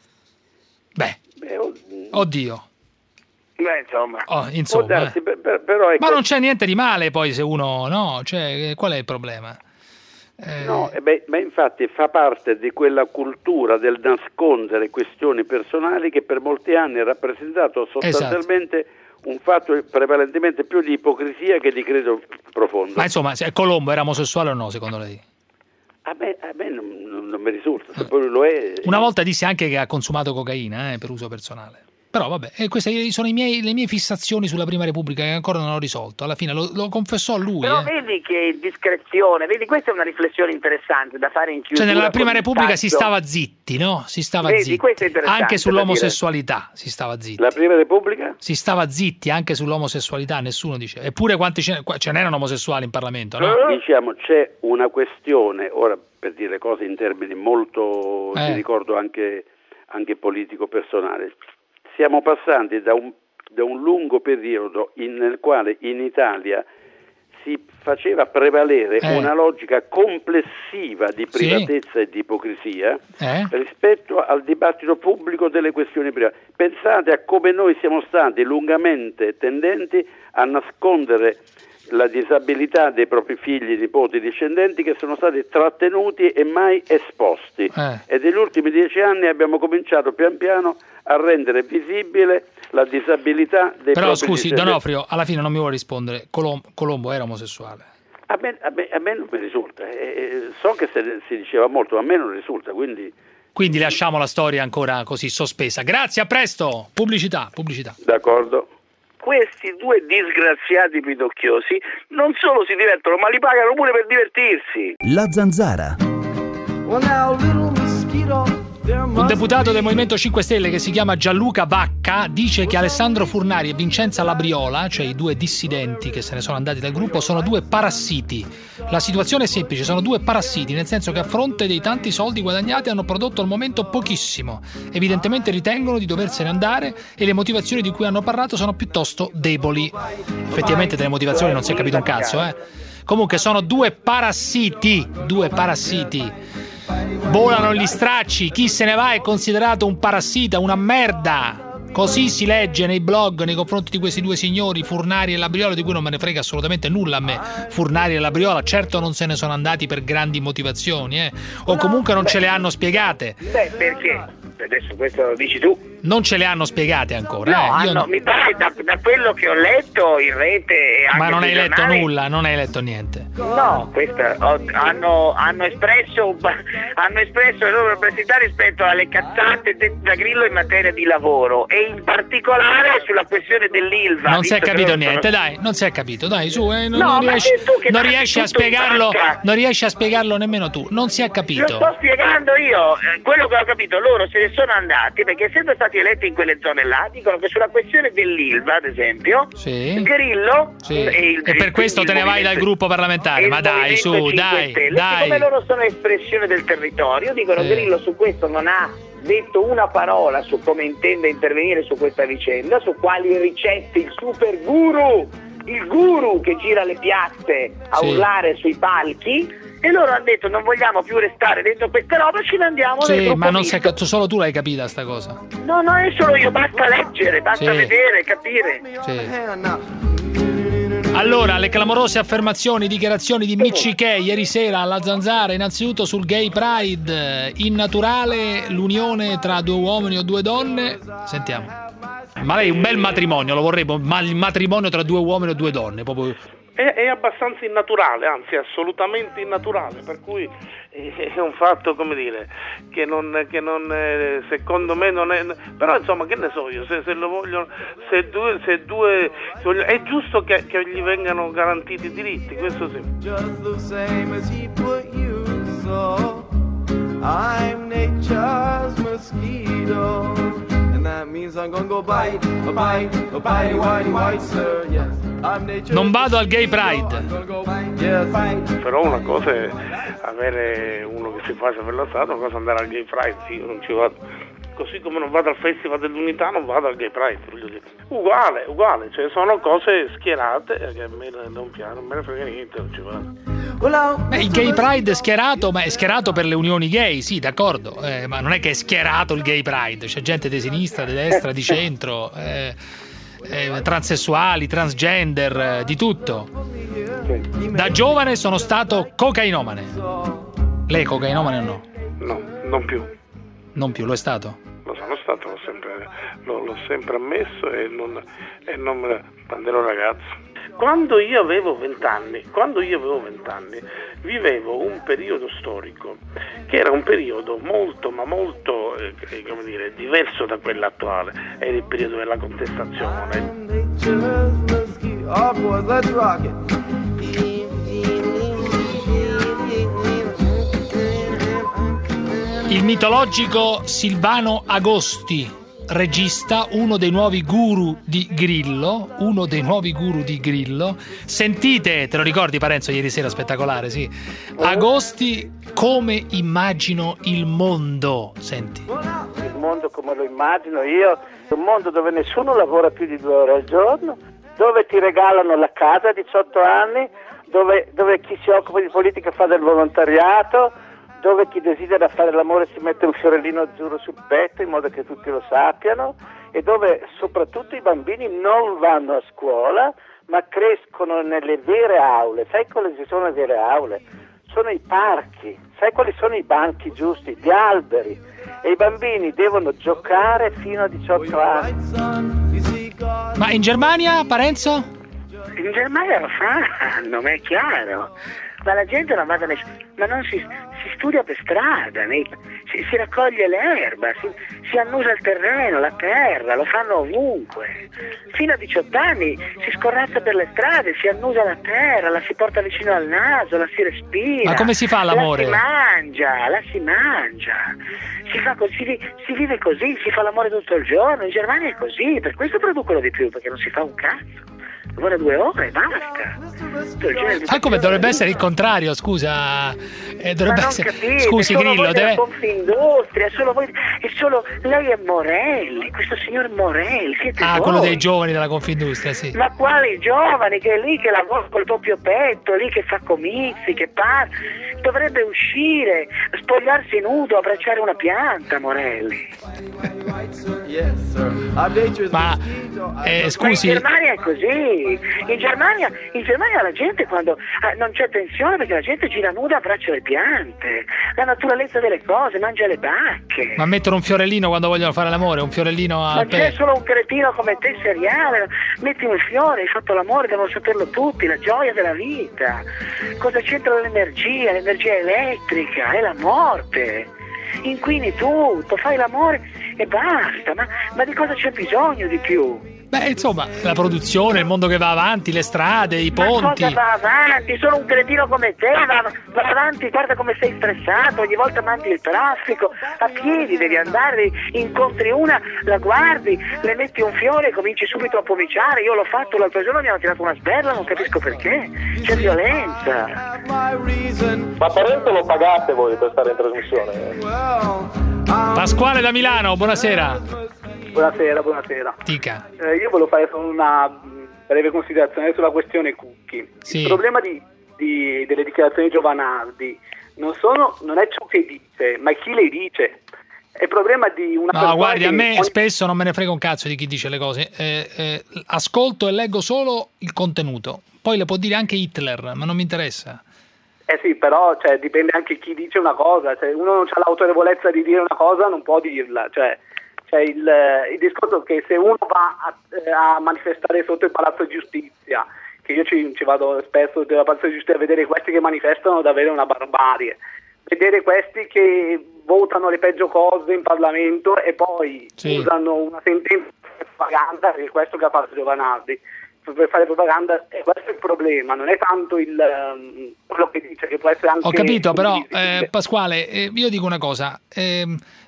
Beh, Beh, o- oddio. Beh, insomma. Oh, può insomma, darsi, eh. per- per- però ecco, Ma non c'è niente di male poi se uno... No, cioè, qual è il problema? Eh, no, eh beh, ma infatti fa parte di quella cultura del nascondere questioni personali che per molti anni ha rappresentato sostanzialmente un fatto prevalentemente più di ipocrisia che di credo profondo. Ma insomma, se Colombo era omosessuale o no, secondo lei? A me, a me non, non- non mi risulta, se poi lo è. Una volta disse anche che ha consumato cocaina eh, per uso personale. Però vabbè, e queste sono i miei- le mie fissazioni sulla Prima Repubblica che ancora non ho risolto. Alla fine lo, lo confessò lui. Però eh. vedi che discrezione, vedi, questa è una riflessione interessante da fare in chiusura. Cioè nella Prima con il Repubblica si saggio. stava zitti, no? Si stava Vedi, zitti. questo è interessante Anche da sull'omosessualità si stava zitti. La Prima Repubblica? Si stava zitti anche sull'omosessualità, nessuno diceva. Eppure quanti ce, qua- ce n'erano omosessuali in Parlamento, no? Diciamo, c'è una questione, ora per dire cose in termini molto, Eh. di ricordo anche, anche politico personale, siamo passati da un, da un lungo periodo in- nel quale in Italia si faceva prevalere Eh. una logica complessiva di Sì. privatezza e di ipocrisia Eh? rispetto al dibattito pubblico delle questioni private. Pensate a come noi siamo stati lungamente tendenti a nascondere la disabilità dei propri figli, nipoti, discendenti che sono stati trattenuti e mai esposti. Eh. E negli ultimi dieci anni abbiamo cominciato pian piano a rendere visibile la disabilità dei Però propri scusi, discendenti. Donofrio, alla fine non mi vuole rispondere. Colom- Colombo era omosessuale. A me, a me- a me non mi risulta, Eh, eh, so che se ne- si diceva molto, ma a me non risulta, quindi Quindi lasciamo la storia ancora così sospesa. Grazie, a presto. Pubblicità, pubblicità. d'accordo. Questi due disgraziati pidocchiosi non solo si divertono, ma li pagano pure per divertirsi. La Zanzara. Un deputato del Movimento cinque Stelle che si chiama Gianluca Vacca dice che Alessandro Furnari e Vincenza Labriola, cioè i due dissidenti che se ne sono andati dal gruppo, sono due parassiti. La situazione è semplice, sono due parassiti, nel senso che a fronte dei tanti soldi guadagnati hanno prodotto al momento pochissimo. Evidentemente ritengono di doversene andare e le motivazioni di cui hanno parlato sono piuttosto deboli. Effettivamente delle motivazioni non si è capito un cazzo, eh. Comunque sono due parassiti, due parassiti. volano gli stracci, chi se ne va è considerato un parassita, una merda. Così si legge nei blog nei confronti di questi due signori, Furnari e Labriola, di cui non me ne frega assolutamente nulla a me. Furnari e Labriola certo non se ne sono andati per grandi motivazioni, eh. o comunque non ce le hanno spiegate. Beh, perché? Adesso questo lo dici tu. Non ce le hanno spiegate ancora. No, eh. Io hanno, no. mi pare da, da quello che ho letto in rete e anche Ma non hai sui letto giornali, nulla, non hai letto niente. No, questa, ho- hanno, hanno espresso hanno espresso le loro perplessità rispetto alle cazzate dette da Grillo in materia di lavoro e in particolare sulla questione dell'Ilva. Non si è visto che capito loro sono- niente, dai, non si è capito, dai, su, eh, non, No, non ma riesci, sei tu che non fai riesci a tutto in spiegarlo, banca. non riesci a spiegarlo nemmeno tu, non si è Lo capito. sto spiegando io, eh, quello che ho capito, loro se ne sono andati perché essendo stati eletti in quelle zone là, dicono che sulla questione dell'Ilva, ad esempio, Sì. Grillo Sì. e, il, E per questo il te ne vai movimento- dal gruppo parlamentare, e ma il dai, Movimento su, cinque dai, Stelle, dai. siccome loro sono espressione del territorio, dicono Sì. Grillo su questo non ha detto una parola su come intende intervenire su questa vicenda, su quali ricette il super guru, il guru che gira le piazze a Sì. urlare sui palchi, e loro hanno detto non vogliamo più restare dentro queste robe, ce ne andiamo nel Sì, gruppo ma non si è misto. capito, solo tu l'hai capita sta cosa. No, no, è solo io, basta leggere, basta Sì. vedere, capire. Allora, le clamorose affermazioni, dichiarazioni di Miccichè ieri sera alla Zanzara, innanzitutto sul Gay Pride, innaturale l'unione tra due uomini o due donne. Sentiamo. Ma lei un bel matrimonio, lo vorrebbe, ma il matrimonio tra due uomini o due donne, proprio. È, è abbastanza innaturale, anzi assolutamente innaturale, per cui è un fatto, come dire, che non, che non è, secondo me non è, però insomma che ne so io, se, se lo vogliono, se due, se due se vogliono, è giusto che, che gli vengano garantiti i diritti, questo sì. Just the same as he put you, so I'm nature's mosquito, and that means I'm gonna go bite, a bite, a bite, whitey, white, sir, yes. I'm nature's Non vado al Gay Pride. Però una cosa è avere uno che si faccia per la strada, una cosa è andare al Gay Pride, io non ci vado. Così come non vado al Festival dell'Unità, non vado al Gay Pride, voglio dire. Uguale, uguale, cioè sono cose schierate che a me non piace, non me ne frega niente, non ci vado. Beh, il Gay Pride è schierato, ma è schierato per le unioni gay, sì, d'accordo, eh, ma non è che è schierato il Gay Pride, c'è gente di sinistra, di destra, di centro, eh, eh, transessuali, transgender, eh, di tutto. Da giovane sono stato cocainomane. Lei è cocainomane o no? No, non più. Non più, lo è stato? Lo sono stato, l'ho sempre, l'ho, l'ho sempre ammesso e non, e non me la- quando ero ragazzo. Quando io avevo vent'anni, quando io avevo vent'anni, vivevo un periodo storico che era un periodo molto, ma molto, eh, come dire, diverso da quello attuale. Era il periodo della contestazione. nature's mosquito. Oh boys, let's rock it. Il mitologico Silvano Agosti, regista, uno dei nuovi guru di Grillo, uno dei nuovi guru di Grillo. Sentite, te lo ricordi Parenzo ieri sera, spettacolare, sì. Agosti, come immagino il mondo, senti. Il mondo come lo immagino io, un mondo dove nessuno lavora più di due ore al giorno, dove ti regalano la casa a diciotto anni, dove, dove chi si occupa di politica fa del volontariato, dove chi desidera fare l'amore si mette un fiorellino azzurro sul petto in modo che tutti lo sappiano, e dove soprattutto i bambini non vanno a scuola ma crescono nelle vere aule. Sai quali sono le vere aule? Sono i parchi. Sai quali sono i banchi giusti? Gli alberi. E i bambini devono giocare fino a diciotto anni. Ma in Germania, Parenzo? In Germania lo fanno, ma è chiaro. Ma la gente non va dalle... ma non si, si studia per strada, nei- si, si raccoglie l'erba, si, si annusa il terreno, la terra, lo fanno ovunque. Fino a diciotto anni si scorrazza per le strade, si annusa la terra, la si porta vicino al naso, la si respira. Ma come si fa l'amore? La si mangia, la si mangia. Si, fa così, si, vi- si vive così, si fa l'amore tutto il giorno. In Germania è così, per questo producono di più, perché non si fa un cazzo. Lavora due ore, basta. Ah, come dovrebbe essere il contrario, scusa. Eh, dovrebbe Ma non essere... capite, Scusi sono Grillo, voi della deve... Confindustria, è solo voi, è solo lei è Morelli, questo signor Morelli, siete Ah, voi. quello dei giovani della Confindustria, sì. Ma quali giovani, che è lì che lavora col doppio petto, lì che fa comizi, che parla, dovrebbe uscire, spogliarsi nudo, abbracciare una pianta, Morelli. Ma eh, scusi, Ma in Germania è così, in Germania, in Germania la gente quando eh, non c'è tensione perché la gente gira nuda, abbraccia le piante, la naturalezza delle cose, mangia le bacche. ma mettono un fiorellino quando vogliono fare l'amore, un fiorellino al Non c'è petto. solo un cretino come te seriale, metti un fiore, hai fatto l'amore, devono saperlo tutti, la gioia della vita. Cosa c'entra l'energia? L'energia elettrica, è la morte. Inquini tutto, fai l'amore e basta, ma, ma di cosa c'è bisogno di più? Beh, insomma, la produzione, il mondo che va avanti, le strade, i Ma ponti. cosa va avanti? Sono un cretino come te, va, va avanti, guarda come sei stressato, ogni volta mandi il traffico, a piedi devi andare, incontri una, la guardi, le metti un fiore e cominci subito a pomiciare. Io l'ho fatto l'altro giorno, mi hanno tirato una sberla, non capisco perché, c'è violenza. Ma Parenzo lo pagate voi per stare in trasmissione? Pasquale da Milano, buonasera. Buonasera, buonasera. Dica. Eh, io volevo fare solo una mh, breve considerazione sulla questione Cucchi. Sì. Il problema di, di, delle dichiarazioni di Giovanardi non, sono, non è ciò che dice, ma chi le dice. È il problema di una No, persona guardi, che a me ogni... spesso non me ne frega un cazzo di chi dice le cose. Eh, eh, ascolto e leggo solo il contenuto. Poi le può dire anche Hitler, ma non mi interessa. Eh sì, però cioè, dipende anche chi dice una cosa. Cioè, uno non ha l'autorevolezza di dire una cosa, non può dirla. Cioè, Cioè il, il discorso che se uno va a, a manifestare sotto il Palazzo di Giustizia, che io ci, ci vado spesso dal Palazzo di Giustizia a vedere questi che manifestano davvero una barbarie, vedere questi che votano le peggio cose in Parlamento e poi sì. usano una sentenza di propaganda, che è questo che ha fatto Giovanardi, per fare propaganda, e questo è il problema, non è tanto il um, quello che dice, che può essere anche... Ho capito, però eh, Pasquale, eh, io dico una cosa, eh,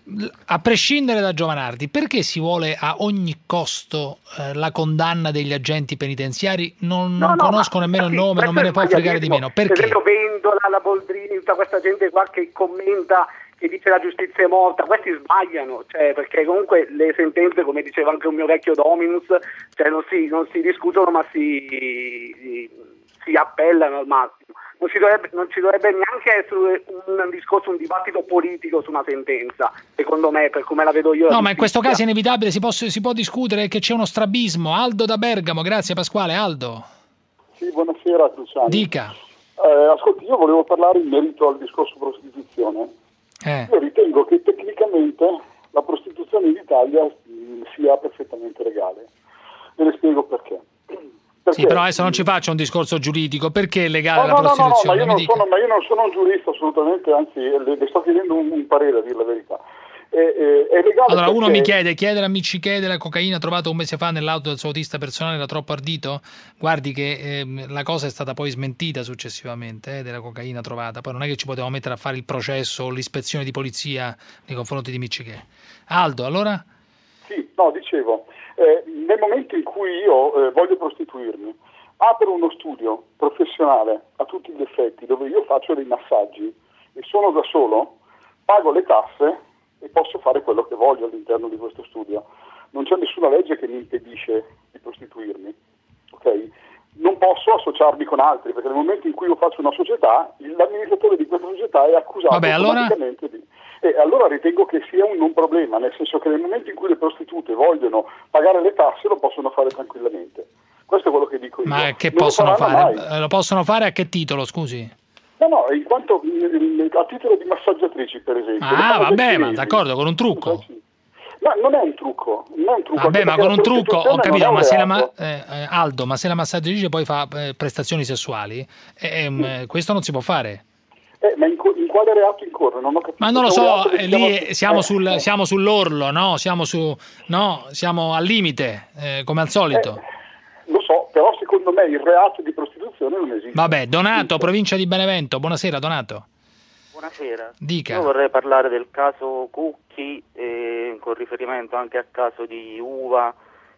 a prescindere da Giovanardi, perché si vuole a ogni costo eh, la condanna degli agenti penitenziari? Non, No, non no, conosco ma- nemmeno il sì, nome, non questo me ne è può fregare di sbagliatissimo. meno. Perché? Per esempio Vendola, la Boldrini, tutta questa gente qua che commenta, che dice la giustizia è morta, questi sbagliano, cioè, perché comunque le sentenze, come diceva anche un mio vecchio Dominus, cioè non si, non si discutono ma si, si, si appellano al massimo. Non ci dovrebbe, non ci dovrebbe neanche essere un discorso, un dibattito politico su una sentenza, secondo me, per come la vedo io. No, ma in questo caso è inevitabile, si, posso, si può discutere che c'è uno strabismo. Aldo da Bergamo, grazie Pasquale. Aldo. Sì, buonasera Cruciani. Dica. Eh, ascolti, io volevo parlare in merito al discorso prostituzione. Eh. Io ritengo che tecnicamente la prostituzione in Italia mh, sia perfettamente legale. E le spiego perché. Perché? Sì, però adesso non ci faccia un discorso giuridico. Perché è legale No, la no, no, no, prostituzione? ma io Mi non, dica. sono, ma io non sono un giurista assolutamente, anzi le, le sto chiedendo un, un parere, a dire la verità. È, è, è legale Allora uno perché- mi chiede, chiedere a Miccichè della cocaina trovata un mese fa nell'auto del suo autista personale era troppo ardito? Guardi che ehm, la cosa è stata poi smentita successivamente, eh, della cocaina trovata, poi non è che ci potevamo mettere a fare il processo o l'ispezione di polizia nei confronti di Miccichè. Aldo, allora? Sì, no, dicevo, eh, nel momento in cui io eh, voglio prostituirmi, apro uno studio professionale a tutti gli effetti, dove io faccio dei massaggi e sono da solo, pago le tasse e posso fare quello che voglio all'interno di questo studio. Non c'è nessuna legge che mi impedisce di prostituirmi, ok? Non posso associarmi con altri, perché nel momento in cui io faccio una società, l'amministratore di questa società è accusato Vabbè, allora? automaticamente di... E allora ritengo che sia un, un problema, nel senso che nel momento in cui le prostitute vogliono pagare le tasse lo possono fare tranquillamente. Questo è quello che dico io. Ma che Non lo possono faranno fare? mai. Eh, Lo possono fare a che titolo, scusi? No, no, in quanto mh, a titolo di massaggiatrici, per esempio. le Ah, fanno vabbè, dei ma cinesi. d'accordo, con un trucco. No, non è un trucco, non è un trucco. Vabbè, anche ma perché con la un trucco, ho prostituzione capito, non è ma un se la ma- reato. eh, eh, Aldo, ma se la massaggiatrice poi fa eh, prestazioni sessuali, eh, ehm, eh, questo non si può fare. Eh, ma in, co- in quale reato incorre? Non ho capito. Ma non lo C'è un so, reato che eh, si lì chiama- eh, siamo, eh, sul, eh. siamo sull'orlo, no? Siamo, su, no? Siamo al limite, eh, come al solito. Lo so, però secondo me il reato di prostituzione non esiste. Vabbè, Donato, provincia di Benevento, buonasera Donato. Buonasera. Dica. Io vorrei parlare del caso Cucchi, eh, con riferimento anche al caso di Uva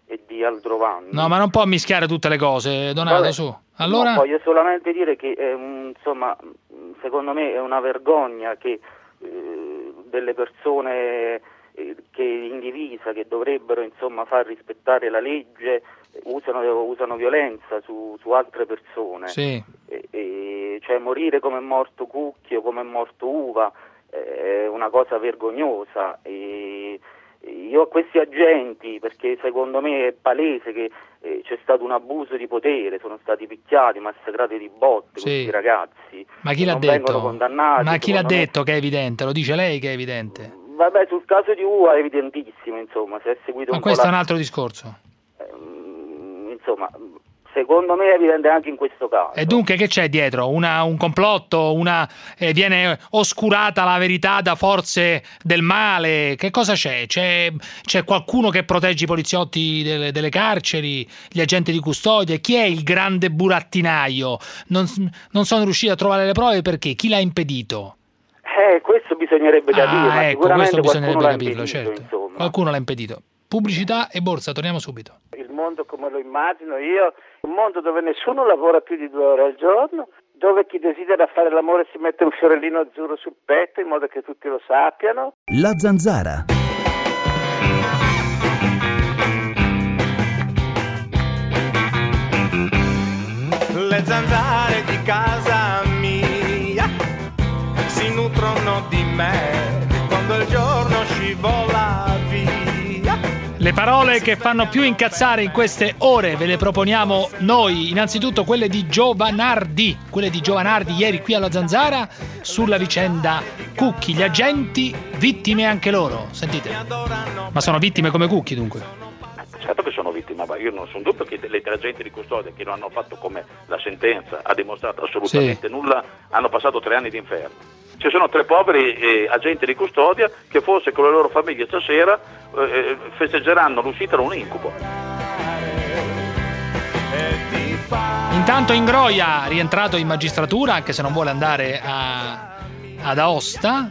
e di Aldrovando. No, ma non può mischiare tutte le cose, Donato, Vabbè, su. Allora... no, voglio solamente dire che è un, insomma, secondo me è una vergogna che eh, delle persone eh, che in divisa, che dovrebbero insomma far rispettare la legge, usano, usano violenza su, su altre persone. Sì. E, e, cioè morire come è morto Cucchi o come è morto Uva è una cosa vergognosa. E io a questi agenti, perché secondo me è palese che eh, c'è stato un abuso di potere, sono stati picchiati, massacrati di botte, Sì. questi ragazzi. Ma chi l'ha non vengono detto? condannati. Ma chi l'ha secondo me. detto che è evidente? Lo dice lei che è evidente? Vabbè, sul caso di Uva è evidentissimo, insomma, se è seguito Ma un po' questo è la- un altro discorso. insomma, secondo me è evidente anche in questo caso. E dunque che c'è dietro? Una, un complotto? Una, eh, viene oscurata la verità da forze del male? Che cosa c'è? C'è, c'è qualcuno che protegge i poliziotti delle, delle carceri, gli agenti di custodia? Chi è il grande burattinaio? Non, non sono riusciti a trovare le prove perché? Chi l'ha impedito? Eh, questo bisognerebbe capire, Ah, ma ecco, sicuramente questo qualcuno bisognerebbe l'ha capirlo, impedito, certo. insomma. Qualcuno l'ha impedito. Pubblicità e borsa, torniamo subito. Il mondo come lo immagino io, un mondo dove nessuno lavora più di due ore al giorno, dove chi desidera fare l'amore si mette un fiorellino azzurro sul petto in modo che tutti lo sappiano. La Zanzara. Le zanzare di casa mia si nutrono di me quando il giorno scivola via. Le parole che fanno più incazzare in queste ore ve le proponiamo noi, innanzitutto quelle di Giovanardi, quelle di Giovanardi ieri qui alla Zanzara sulla vicenda Cucchi, gli agenti vittime anche loro, sentite. Ma sono vittime come Cucchi dunque? Certo che sono vittime, ma io non sono dubbio che le tre agenti di custodia che lo hanno fatto come la sentenza ha dimostrato assolutamente Sì. nulla, hanno passato tre anni di inferno. Ci sono tre poveri eh, agenti di custodia che forse con le loro famiglie stasera eh, festeggeranno l'uscita da un incubo. Intanto Ingroia, rientrato in magistratura, anche se non vuole andare a, ad Aosta,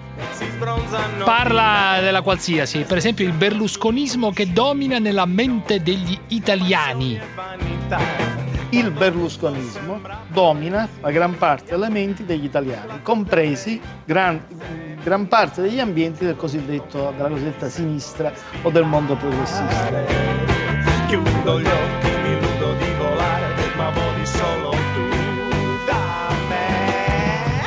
parla della qualsiasi, per esempio il berlusconismo che domina nella mente degli italiani. Il berlusconismo domina la gran parte delle menti degli italiani, compresi gran, gran parte degli ambienti del cosiddetto, della cosiddetta sinistra o del mondo progressista. Chiudo gli occhi, mi illudo di volare, ma voli solo tu da me.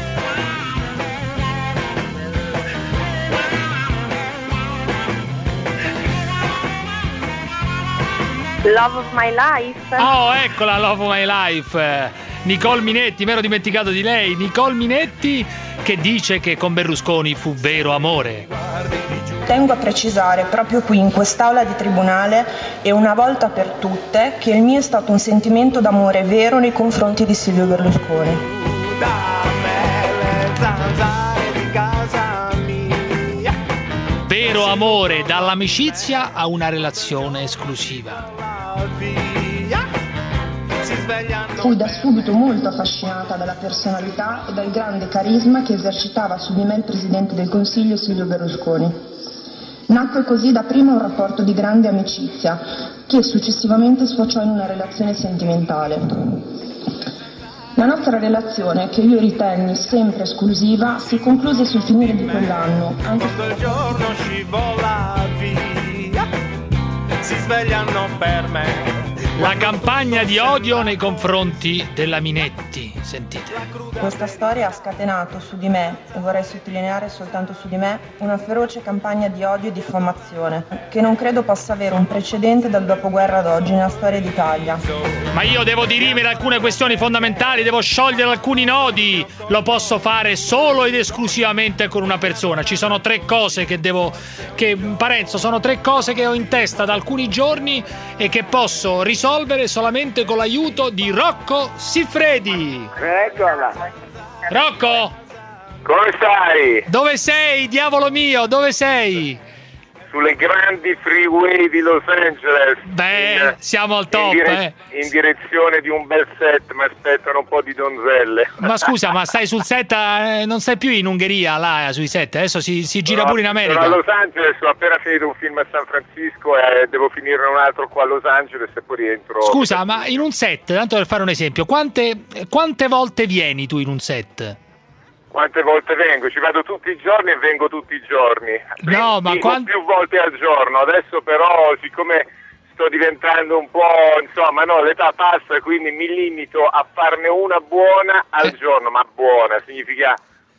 Love of my life. Oh, eccola, Love of my life. Nicole Minetti, mi ero dimenticato di lei. Nicole Minetti che dice che con Berlusconi fu vero amore. Tengo a precisare proprio qui in quest'aula di tribunale e una volta per tutte che il mio è stato un sentimento d'amore vero nei confronti di Silvio Berlusconi. Vero amore, dall'amicizia a una relazione esclusiva. Fui da subito molto affascinata dalla personalità e dal grande carisma che esercitava su di me il Presidente del Consiglio Silvio Berlusconi. Nacque così dapprima un rapporto di grande amicizia, che successivamente sfociò in una relazione sentimentale. La nostra relazione, che io ritenni sempre esclusiva, si concluse sul finire di quell'anno. Anche Quando il giorno scivola via, si svegliano per me. La campagna di odio nei confronti della Minetti, sentite. questa storia ha scatenato su di me, e vorrei sottolineare soltanto su di me, una feroce campagna di odio e diffamazione, che non credo possa avere un precedente dal dopoguerra ad oggi nella storia d'Italia. Ma io devo dirimere alcune questioni fondamentali, devo sciogliere alcuni nodi. Lo posso fare solo ed esclusivamente con una persona. Ci sono tre cose che devo... che Parenzo, sono tre cose che ho in testa da alcuni giorni e che posso risolvere solamente con l'aiuto di Rocco Siffredi. Eccola. Rocco! Come stai? Dove sei, diavolo mio? Dove sei? sulle grandi freeway di Los Angeles. Beh, in, siamo al top, in, dire- eh. in direzione di un bel set, ma aspettano un po' di donzelle. Ma scusa, ma stai sul set, eh, non stai più in Ungheria, là, sui set, adesso si, si gira No, pure in America. Sono a Los Angeles, ho appena finito un film a San Francisco e devo finirne un altro qua a Los Angeles e poi rientro. Scusa, ma in un set, tanto per fare un esempio, quante, quante volte vieni tu in un set? Quante volte vengo? Ci vado tutti i giorni e vengo tutti i giorni. No, ma Dico quant- più volte al giorno. Adesso però, siccome sto diventando un po', insomma, no, l'età passa, quindi mi limito a farne una buona al Eh. giorno, ma buona significa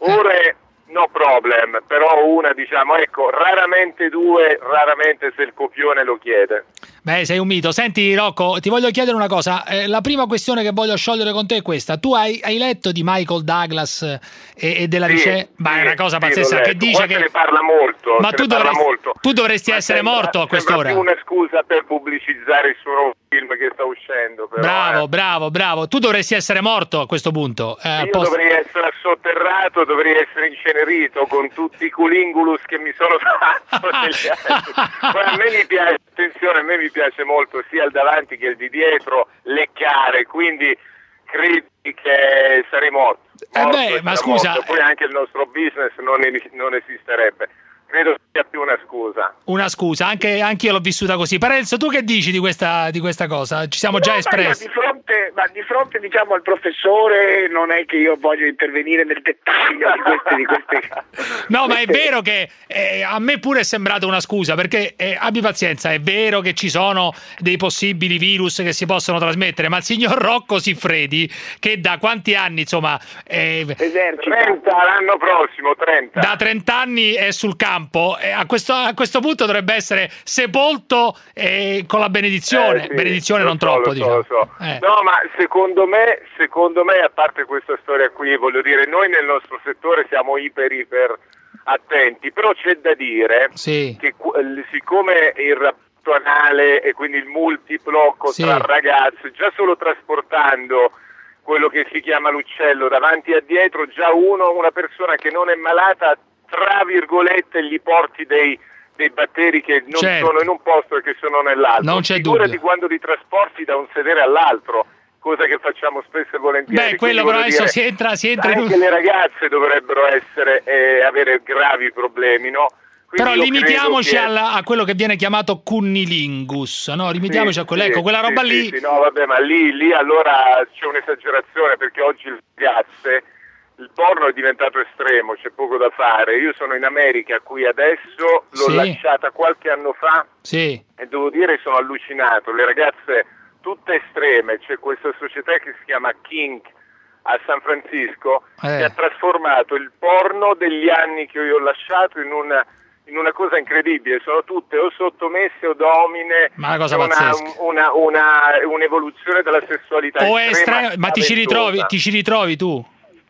ore no problem, però una, diciamo, ecco, raramente due, raramente se il copione lo chiede. Beh, sei un mito. Senti, Rocco, ti voglio chiedere una cosa. Eh, la prima questione che voglio sciogliere con te è questa. Tu hai, hai letto di Michael Douglas e, e della Sì, vicenda? Ma sì, è una cosa sì, pazzesca l'ho che letto. dice Qua che... se ne parla molto. Ma se tu ne parla dovresti, molto. tu dovresti Ma essere sembra- morto a quest'ora. Sembra più una scusa per pubblicizzare il suo nuovo film che sta uscendo. Però, Bravo, eh. bravo, bravo. Tu dovresti essere morto a questo punto. Eh, al Io posto- dovrei essere assotterrato, dovrei essere incenerito con tutti i culingulus che mi sono fatto negli anni. Poi a me mi piace, attenzione, a me mi piace molto sia il davanti che il di dietro leccare, quindi credi che sarei morto. Eh Morto beh, e ma sarà scusa- morto. Poi anche il nostro business non, non esisterebbe. Credo sia più una scusa. Una scusa, anche anch'io l'ho vissuta così. Parenzo, tu che dici di questa, di questa cosa? Ci siamo già No, ma io espressi. di fronte, ma di fronte diciamo al professore non è che io voglio intervenire nel dettaglio di queste, di queste... No, ma è vero che eh, a me pure è sembrata una scusa, perché eh, abbi pazienza, è vero che ci sono dei possibili virus che si possono trasmettere, ma il signor Rocco Siffredi, che da quanti anni, insomma, eh, trenta l'anno prossimo, trenta. da trenta anni è sul campo, e a questo, a questo punto dovrebbe essere sepolto eh, con la benedizione, Eh, sì, benedizione lo non so, troppo, lo so, diciamo. lo so. Eh. No, ma secondo me, secondo me, a parte questa storia qui, voglio dire, noi nel nostro settore siamo iper iper attenti, però c'è da dire Sì. che qu- eh, siccome il rapporto anale e quindi il multiplo Sì. tra ragazzi, già solo trasportando quello che si chiama l'uccello davanti e dietro, già uno, una persona che non è malata, tra virgolette, gli porti dei, dei batteri che non Certo. sono in un posto e che sono nell'altro. Non c'è Figurati dubbio. quando li trasporti da un sedere all'altro, cosa che facciamo spesso e volentieri. Beh, quello Quindi però voglio adesso dire, si entra, si entra in un... anche le ragazze dovrebbero essere eh, avere gravi problemi, no? Quindi Però io limitiamoci credo che- alla- a quello che viene chiamato cunnilingus, no? Limitiamoci Sì, a quello, sì, ecco, quella sì, roba sì, lì. sì, no, vabbè, ma lì, lì allora c'è un'esagerazione, perché oggi le ragazze, il porno è diventato estremo, c'è poco da fare. Io sono in America qui adesso, l'ho Sì. lasciata qualche anno fa Sì. e devo dire sono allucinato. Le ragazze tutte estreme, c'è questa società che si chiama Kink a San Francisco Eh. che ha trasformato il porno degli anni che io ho lasciato in una in una cosa incredibile, sono tutte o sottomesse o domine, Ma una cosa una, pazzesca. una, una, un'evoluzione della sessualità O è estrema, estre- ma ti ci spaventosa. ritrovi, ti ci ritrovi tu?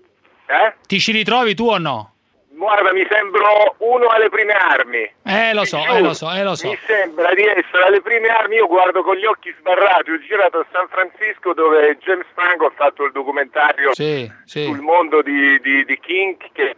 Eh? Ti ci ritrovi tu o no? Guarda, mi sembro uno alle prime armi. Eh, lo Ti so, giuro, eh, lo so, eh, lo so. Mi sembra di essere alle prime armi, io guardo con gli occhi sbarrati, ho girato a San Francisco dove James Franco ha fatto il documentario Sì, sì. sul mondo di, di, di Kink, che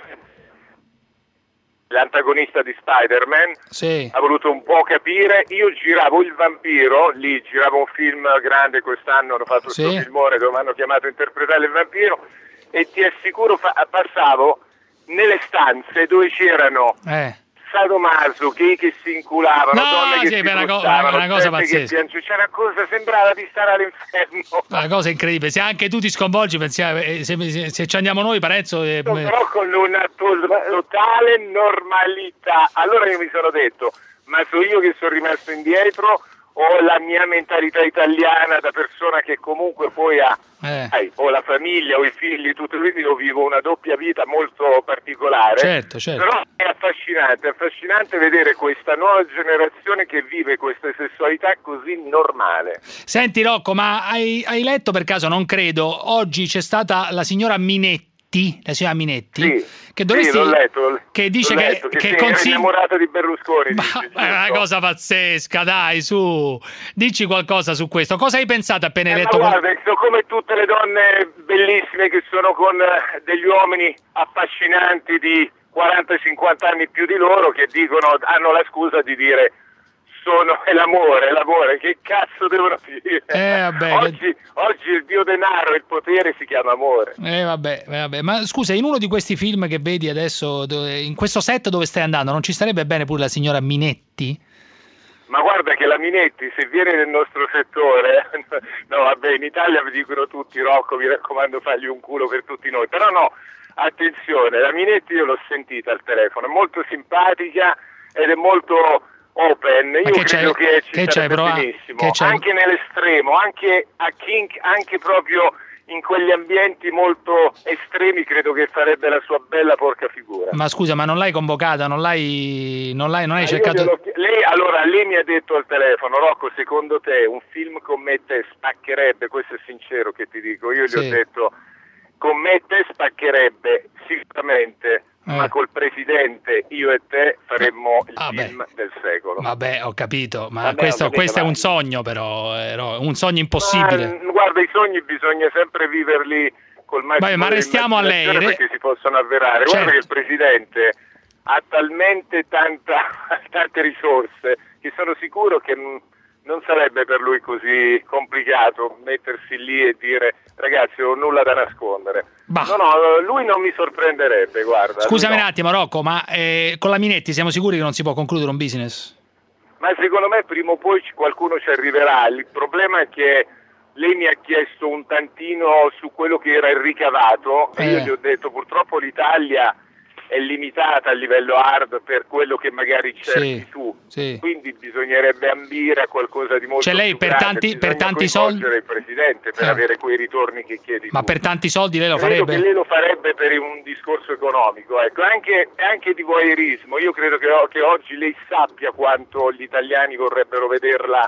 l'antagonista di Spider-Man, Sì. ha voluto un po' capire. Io giravo Il Vampiro, lì giravo un film grande quest'anno, hanno fatto Sì. il suo filmone dove mi hanno chiamato a interpretare il vampiro e ti assicuro fa- passavo nelle stanze dove c'erano Eh. sadomaso, che, che si inculavano, No, donne che sì, si per una co- buttavano, una cosa gente che pazzesca. piange- c'è una cosa, sembrava di stare all'inferno. Una cosa incredibile, se anche tu ti sconvolgi, pensiamo, eh, se, se- se ci andiamo noi, Parenzo... eh, Però con una to- totale normalità. Allora io mi sono detto, ma so io che sono rimasto indietro o la mia mentalità italiana da persona che comunque poi ha eh. sai, o la famiglia o i figli, tutto, quindi io vivo una doppia vita molto particolare. Certo, certo. Però è affascinante, è affascinante vedere questa nuova generazione che vive questa sessualità così normale. Senti Rocco, ma hai, hai letto per caso, non credo, oggi c'è stata la signora Minetti, la signora Minetti, Sì, che dovresti... sì, l'ho letto, l'ho- che dice l'ho che, letto, che, che si consigli- è innamorata di Berlusconi. dice, È una giusto? cosa pazzesca, dai, su, dici qualcosa su questo. Cosa hai pensato appena hai Eh, letto? ma quel- guarda, sono come tutte le donne bellissime che sono con eh, degli uomini affascinanti di quaranta cinquanta anni più di loro che dicono, hanno la scusa di dire sono è l'amore, è l'amore, che cazzo devono dire? Eh, vabbè, oggi, che... oggi il dio denaro e il potere si chiama amore. Eh vabbè, vabbè, ma scusa, in uno di questi film che vedi adesso, dove, in questo set dove stai andando, non ci starebbe bene pure la signora Minetti? Ma guarda che la Minetti, se viene nel nostro settore, no vabbè, in Italia vi dicono tutti, Rocco, mi raccomando, fagli un culo per tutti noi, però no, attenzione, la Minetti io l'ho sentita al telefono, è molto simpatica ed è molto open, io credo che ci che sarebbe c'è, benissimo, che c'è? Anche nell'estremo, anche a kink, anche proprio in quegli ambienti molto estremi, credo che farebbe la sua bella porca figura. Ma scusa, ma non l'hai convocata, non l'hai, non l'hai, non hai Ma cercato... glielo... Lei, allora, lei mi ha detto al telefono, Rocco, secondo te un film con me e te spaccherebbe? Questo è sincero che ti dico, io gli Sì. ho detto, con me e te spaccherebbe sicuramente, Eh. ma col presidente io e te faremmo il Ah, film beh. del secolo. Vabbè, ho capito, ma Vabbè, questo, ho capito, questo è vai. un sogno però, eh, no, un sogno impossibile. Ma, guarda, i sogni bisogna sempre viverli col massimo Vabbè, ma restiamo a lei, dell'immaginazione re- perché si possono avverare. Guarda Certo. che il presidente ha talmente tanta, tante risorse che sono sicuro che n- non sarebbe per lui così complicato mettersi lì e dire ragazzi ho nulla da nascondere. Bah. No, no, lui non mi sorprenderebbe, guarda. Scusami lui un no. attimo, Rocco, ma eh, con la Minetti siamo sicuri che non si può concludere un business? Ma secondo me prima o poi ci- qualcuno ci arriverà. Il problema è che lei mi ha chiesto un tantino su quello che era il ricavato e io Eh. gli ho detto purtroppo l'Italia è limitata a livello hard per quello che magari cerchi Sì, tu, sì. quindi bisognerebbe ambire a qualcosa di molto Cioè lei più per grande. tanti- per Bisogna tanti coinvolgere soldi- il presidente per Eh. avere quei ritorni che chiedi Ma tu. per tanti soldi lei lo Credo farebbe? che lei lo farebbe per un discorso economico, ecco, anche, anche di voyeurismo. Io credo che, che oggi lei sappia quanto gli italiani vorrebbero vederla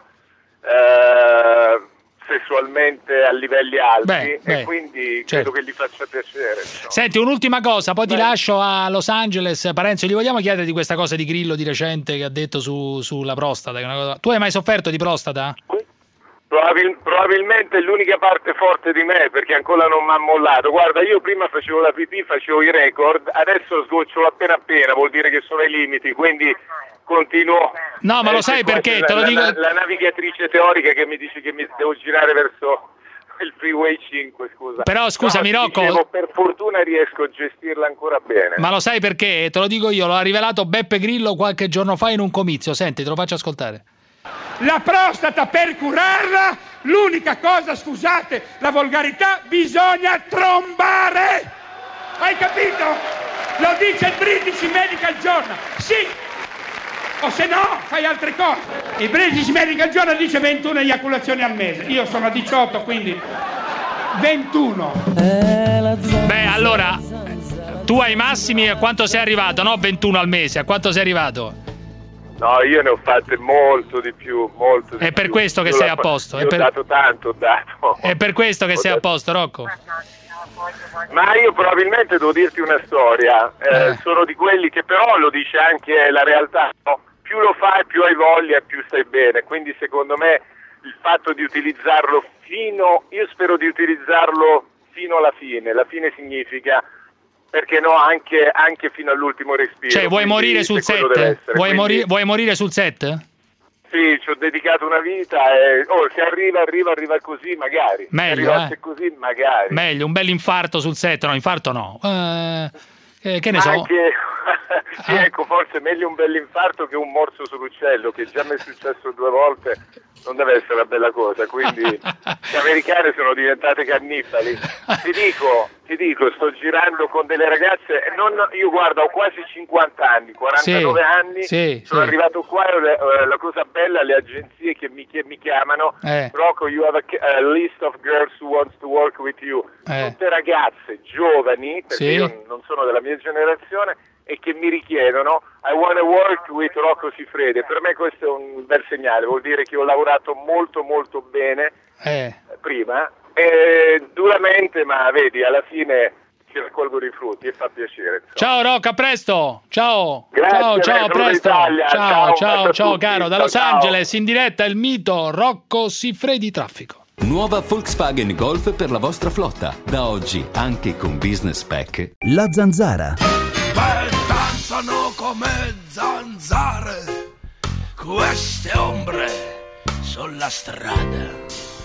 eh, sessualmente a livelli alti Beh, e beh, quindi certo. credo che gli faccia piacere. insomma. Senti, un'ultima cosa, poi ti lascio a Los Angeles. Parenzo, gli vogliamo chiedere di questa cosa di Grillo di recente che ha detto su, sulla prostata? Che è una cosa... Tu hai mai sofferto di prostata? Probabil- probabilmente è l'unica parte forte di me perché ancora non mi ha mollato. Guarda, io prima facevo la pipì, facevo i record, adesso sgocciolo appena appena, vuol dire che sono ai limiti, quindi continuo. No, ma lo Eh, sai qua perché? c'è Te la, lo dico- la, la navigatrice teorica che mi dice che mi devo girare verso il freeway cinque, scusa. Però, scusami, No, ti Rocco- dicevo, per fortuna riesco a gestirla ancora bene. Ma lo sai perché? Te lo dico io, lo ha rivelato Beppe Grillo qualche giorno fa in un comizio. Senti, te lo faccio ascoltare. La prostata per curarla, l'unica cosa, scusate, la volgarità, bisogna trombare! Hai capito? Lo dice il British Medical Journal. Sì! O se no, fai altre cose. Il British Medical Journal dice ventuno eiaculazioni al mese. Io sono a diciotto, quindi ventuno. Beh, allora, tu ai massimi a quanto sei arrivato? No, ventuno al mese, a quanto sei arrivato? No, io ne ho fatte molto di più, molto di È per più. questo che Io sei la- a posto, è Io per- ho dato tanto, ho dato. È per questo che Ho sei a dato- posto, Rocco? Ma io probabilmente devo dirti una storia, eh, Eh. sono di quelli che però lo dice anche la realtà, no? Più lo fai, più hai voglia, più stai bene, quindi secondo me il fatto di utilizzarlo fino, io spero di utilizzarlo fino alla fine, la fine significa, perché no, anche, anche fino all'ultimo respiro. Cioè, vuoi quindi morire sul se quello deve set? essere, Vuoi, quindi- mori- vuoi morire sul set? Sì, ci ho dedicato una vita e oh, se arriva, arriva, arriva così magari. Meglio, se arrivasse eh. così magari. Meglio, un bel infarto sul set. No, infarto no. Eh, eh, che ne so? Anche, sì, Ah. ecco, forse è meglio un bell'infarto che un morso sull'uccello, che già mi è successo due volte, non deve essere una bella cosa, quindi le americane sono diventate cannibali. Ti dico, ti dico, sto girando con delle ragazze, e non, io guarda, ho quasi cinquanta anni, quarantanove Sì, anni, sì, sono sì. arrivato qua e le- eh, la cosa bella, le agenzie che mi, che mi chiamano, Eh. Rocco, you have a, a list of girls who wants to work with you, Eh. tutte ragazze giovani, perché Sì. io non sono della mia generazione, e che mi richiedono I wanna work with Rocco Siffredi. Per me questo è un bel segnale, vuol dire che ho lavorato molto molto bene Eh. prima e duramente, ma vedi, alla fine ci raccolgono i frutti e fa piacere. insomma. Ciao Rocco, a presto. Ciao. Grazie, ciao, ciao, a Retro presto. d'Italia. Ciao, Ciao, ciao, bacio a ciao, tutti. caro. Da Ciao, Los ciao. Angeles in diretta il mito Rocco Siffredi Traffico. Nuova Volkswagen Golf per la vostra flotta. Da oggi anche con Business Pack. La Zanzara. Bye. come zanzare, queste ombre sulla strada,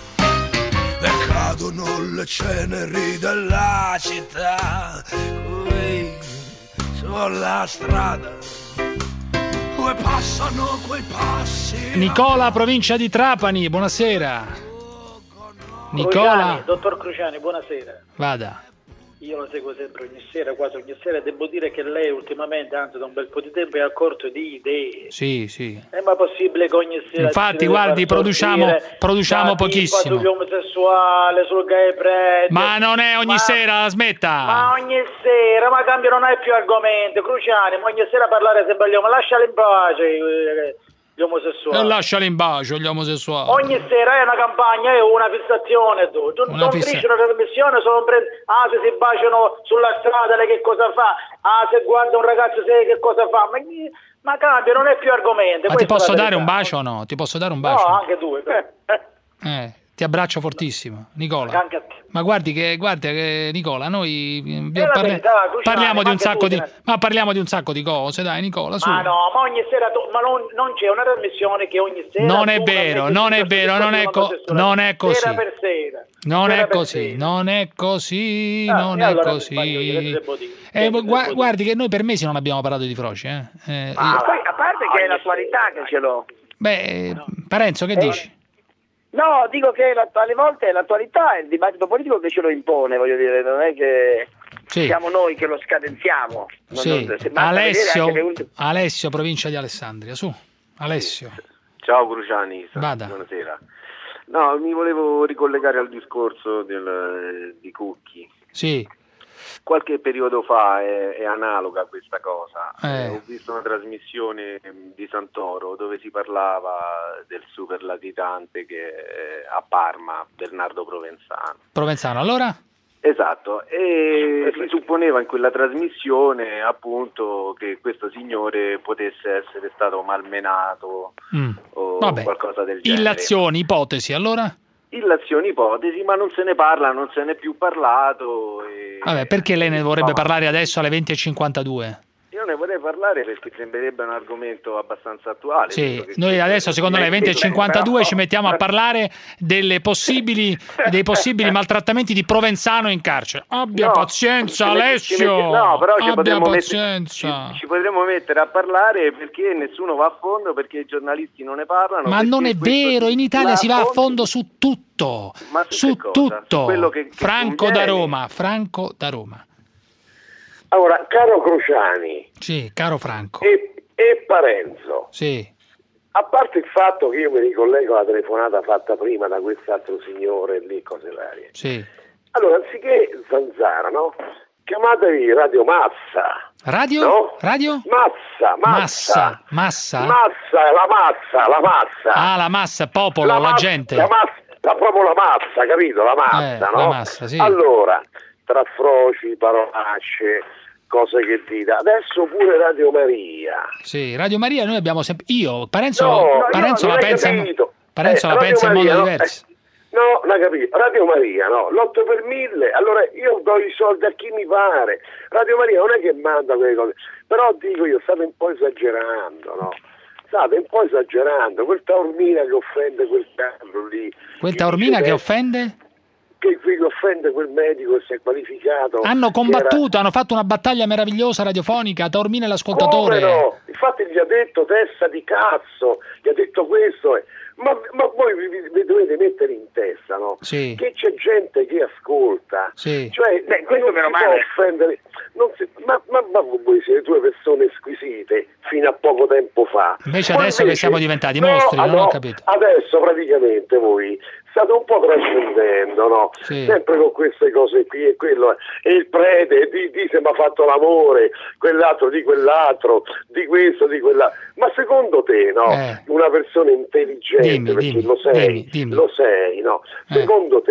e cadono le ceneri della città qui sulla strada, dove passano quei passi. Nicola, provincia di Trapani, buonasera. Nicola. Cruciani, dottor Cruciani, buonasera. Vada. Io lo seguo sempre ogni sera, quasi ogni sera, e devo dire che lei ultimamente, anzi da un bel po' di tempo, è a corto di idee. Sì, sì. È ma possibile che ogni sera... Infatti, guardi, produciamo, produciamo pochissimo. Sugli omosessuali, sul gay pride. Ma non è ogni ma, sera, smetta. Ma ogni sera, ma cambio, non hai più argomenti, Cruciani, ma ogni sera parlare sempre agli omosessuali, lasciali in pace. Gli omosessuali. E lasciali in bacio gli omosessuali. Ogni sera è una campagna, è una fissazione. Tu, tu una non fissa... finisci una trasmissione, solo pre... ah, se si baciano sulla strada, lei che cosa fa? Ah, se guarda un ragazzo, sai che cosa fa? Ma, ma cambia, non è più argomento. Ma ti posso dare un bacio o no? Ti posso dare un bacio? No, anche due. Eh, ti abbraccio fortissimo, Nicola. Anche a te. Ma guardi che, guarda che Nicola, noi eh, parli... verità, Cruciani, parliamo di un sacco di, ne... ma parliamo di un sacco di cose, dai Nicola, su. Ma no, ma ogni sera, tu... ma non, non c'è una trasmissione che ogni sera... Non è vero, non è vero, non è, co... non è così. Sera per sera. Non sera è così, sera. non è così, ah, non è allora così. Eh, gu- guardi che noi per mesi non abbiamo parlato di Froci, eh. eh ma io... poi, a parte che è l'attualità che ce l'ho. Beh, no. Parenzo, che eh, dici? No, dico che alle volte è l'attualità, è il dibattito politico che ce lo impone, voglio dire, non è che sì. siamo noi che lo scadenziamo. Sì. Non, Alessio, ultime... Alessio, provincia di Alessandria, su. Alessio. Ciao Cruciani, Vada. Buonasera. No, mi volevo ricollegare al discorso del, di Cucchi. Sì. Qualche periodo fa è, è analoga questa cosa. Eh. Ho visto una trasmissione di Santoro dove si parlava del super latitante che è a Parma, Bernardo Provenzano. Provenzano, allora? Esatto, e si supponeva in quella trasmissione appunto che questo signore potesse essere stato malmenato mm. o Vabbè. qualcosa del genere. Illazioni, ipotesi, allora? Illazioni, ipotesi, ma non se ne parla, non se ne è più parlato. E... Vabbè, perché lei ne vorrebbe parlare adesso alle venti e cinquantadue? Io ne vorrei parlare perché sembrerebbe un argomento abbastanza attuale. Sì, noi adesso secondo lei venti e cinquantadue ci mettiamo a parlare delle possibili, dei possibili maltrattamenti di Provenzano in carcere. Abbia no, pazienza Alessio, mette, no, però ci abbia potremmo pazienza. Mettere, ci, ci potremmo mettere a parlare perché nessuno va a fondo, perché i giornalisti non ne parlano. Ma non è vero, in Italia si va a fondo su tutto, Ma su, su tutto. Su che, che Franco conviene. da Roma, Franco da Roma. Allora, caro Cruciani, sì, caro Franco e, e Parenzo, sì. a parte il fatto che io mi ricollego alla telefonata fatta prima da quest'altro signore lì, cose varie, sì. Allora, anziché Zanzara, no? Chiamatevi Radio Massa. Radio? No? Radio? Massa, Massa. Massa? Massa, la massa, la massa. Ah, la massa, popolo, la, la, la massa, gente. La massa, la, proprio la massa, capito? La massa, eh, no? La massa, sì. Allora, tra froci, parolacce, cose che dita. Adesso pure Radio Maria. Sì, Radio Maria noi abbiamo sempre... Io, Parenzo, no, Parenzo no, la pensa, Parenzo eh, la pensa Maria, in modo no? diverso. Eh, no, non capito. Radio Maria, no, l'otto per mille, allora io do i soldi a chi mi pare. Radio Maria non è che manda quelle cose, però dico io, state un po' esagerando, no? State un po' esagerando, quel Taormina che offende quel carro lì. Quel Taormina che offende? Che qui offende quel medico che si è qualificato. Hanno combattuto, era... hanno fatto una battaglia meravigliosa radiofonica, Taormina e l'ascoltatore. Come no? Infatti gli ha detto testa di cazzo, gli ha detto questo, eh. ma, ma voi vi, vi dovete mettere in testa, no? Sì. Che c'è gente che ascolta, sì. Cioè, beh, questo meno male. Offendere, non si, ma, ma, ma voi siete due persone squisite fino a poco tempo fa. Invece voi adesso invece, che siamo diventati no, mostri, non no, ho capito. Adesso praticamente voi state un po' trascendendo, no? Sì. Sempre con queste cose qui e quello, e il prete di, di se mi ha fatto l'amore, quell'altro di quell'altro, di questo, di quell'altro. Ma secondo te, no? Eh. Una persona intelligente, dimmi, perché dimmi, lo sei, dimmi, dimmi. lo sei, no? Eh. Secondo te,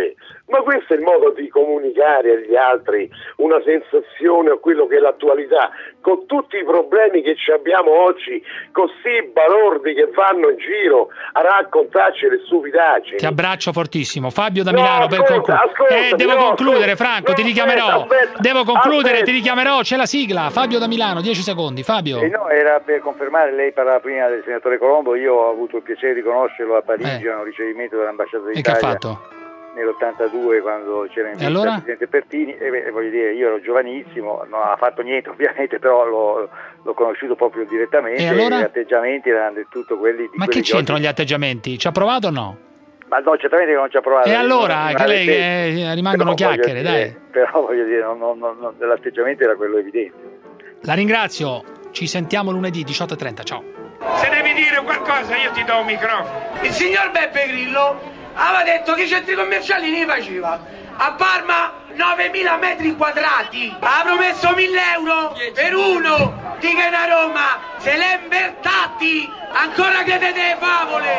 Ma questo è il modo di comunicare agli altri una sensazione o quello che è l'attualità, con tutti i problemi che ci abbiamo oggi, così balordi che vanno in giro a raccontarci le stupidaggini. Ti abbraccio fortissimo. Fabio da No, Milano per ascolta, concludere. ascolta, Eh, devo no, concludere, ascolta, Franco, no, ti richiamerò. aspetta, aspetta, devo concludere, aspetta. ti richiamerò. C'è la sigla. Fabio da Milano, dieci secondi. Fabio. Eh no, era per confermare, lei parlava prima del senatore Colombo, io ho avuto il piacere di conoscerlo a Parigi, Eh. a un ricevimento dell'ambasciata E che ha d'Italia. fatto? Nell'ottantadue, quando c'era in E vita allora? il presidente Pertini, e beh, voglio dire, io ero giovanissimo, non ha fatto niente ovviamente, però l'ho, l'ho conosciuto proprio direttamente. E allora? Gli atteggiamenti erano del tutto quelli di Ma quelli che di c'entrano oggi. gli atteggiamenti? Ci ha provato o no? Ma no, certamente che non ci ha provato. E allora, Non- che non lei avete- che rimangono però, voglio chiacchiere, dire, dai. Però voglio dire, non, non, non, non- l'atteggiamento era quello evidente. La ringrazio. Ci sentiamo lunedì diciotto e trenta. Ciao. Se devi dire qualcosa io ti do un microfono. Il signor Beppe Grillo aveva detto che i centri commerciali ne faceva. A Parma novemila metri quadrati. Ha promesso mille euro per uno. Dica in a Roma, se l'è invertati. Ancora credete alle favole.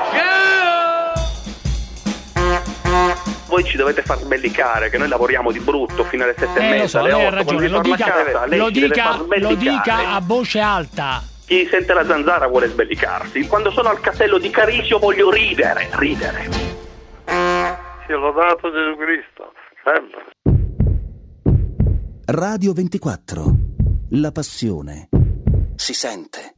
Ciao! Voi ci dovete far sbellicare che noi lavoriamo di brutto fino alle sette e Eh, lo mezza, so, alle lei ha otto, quando ragione. Lo ritorna a dica, casa, lei lo ci deve dica, far lo sbellicare. dica a voce alta. Chi sente la zanzara vuole sbellicarsi. Quando sono al castello di Carisio voglio ridere, ridere. Sia lodato Gesù Cristo, sempre. Radio ventiquattro. La passione si sente.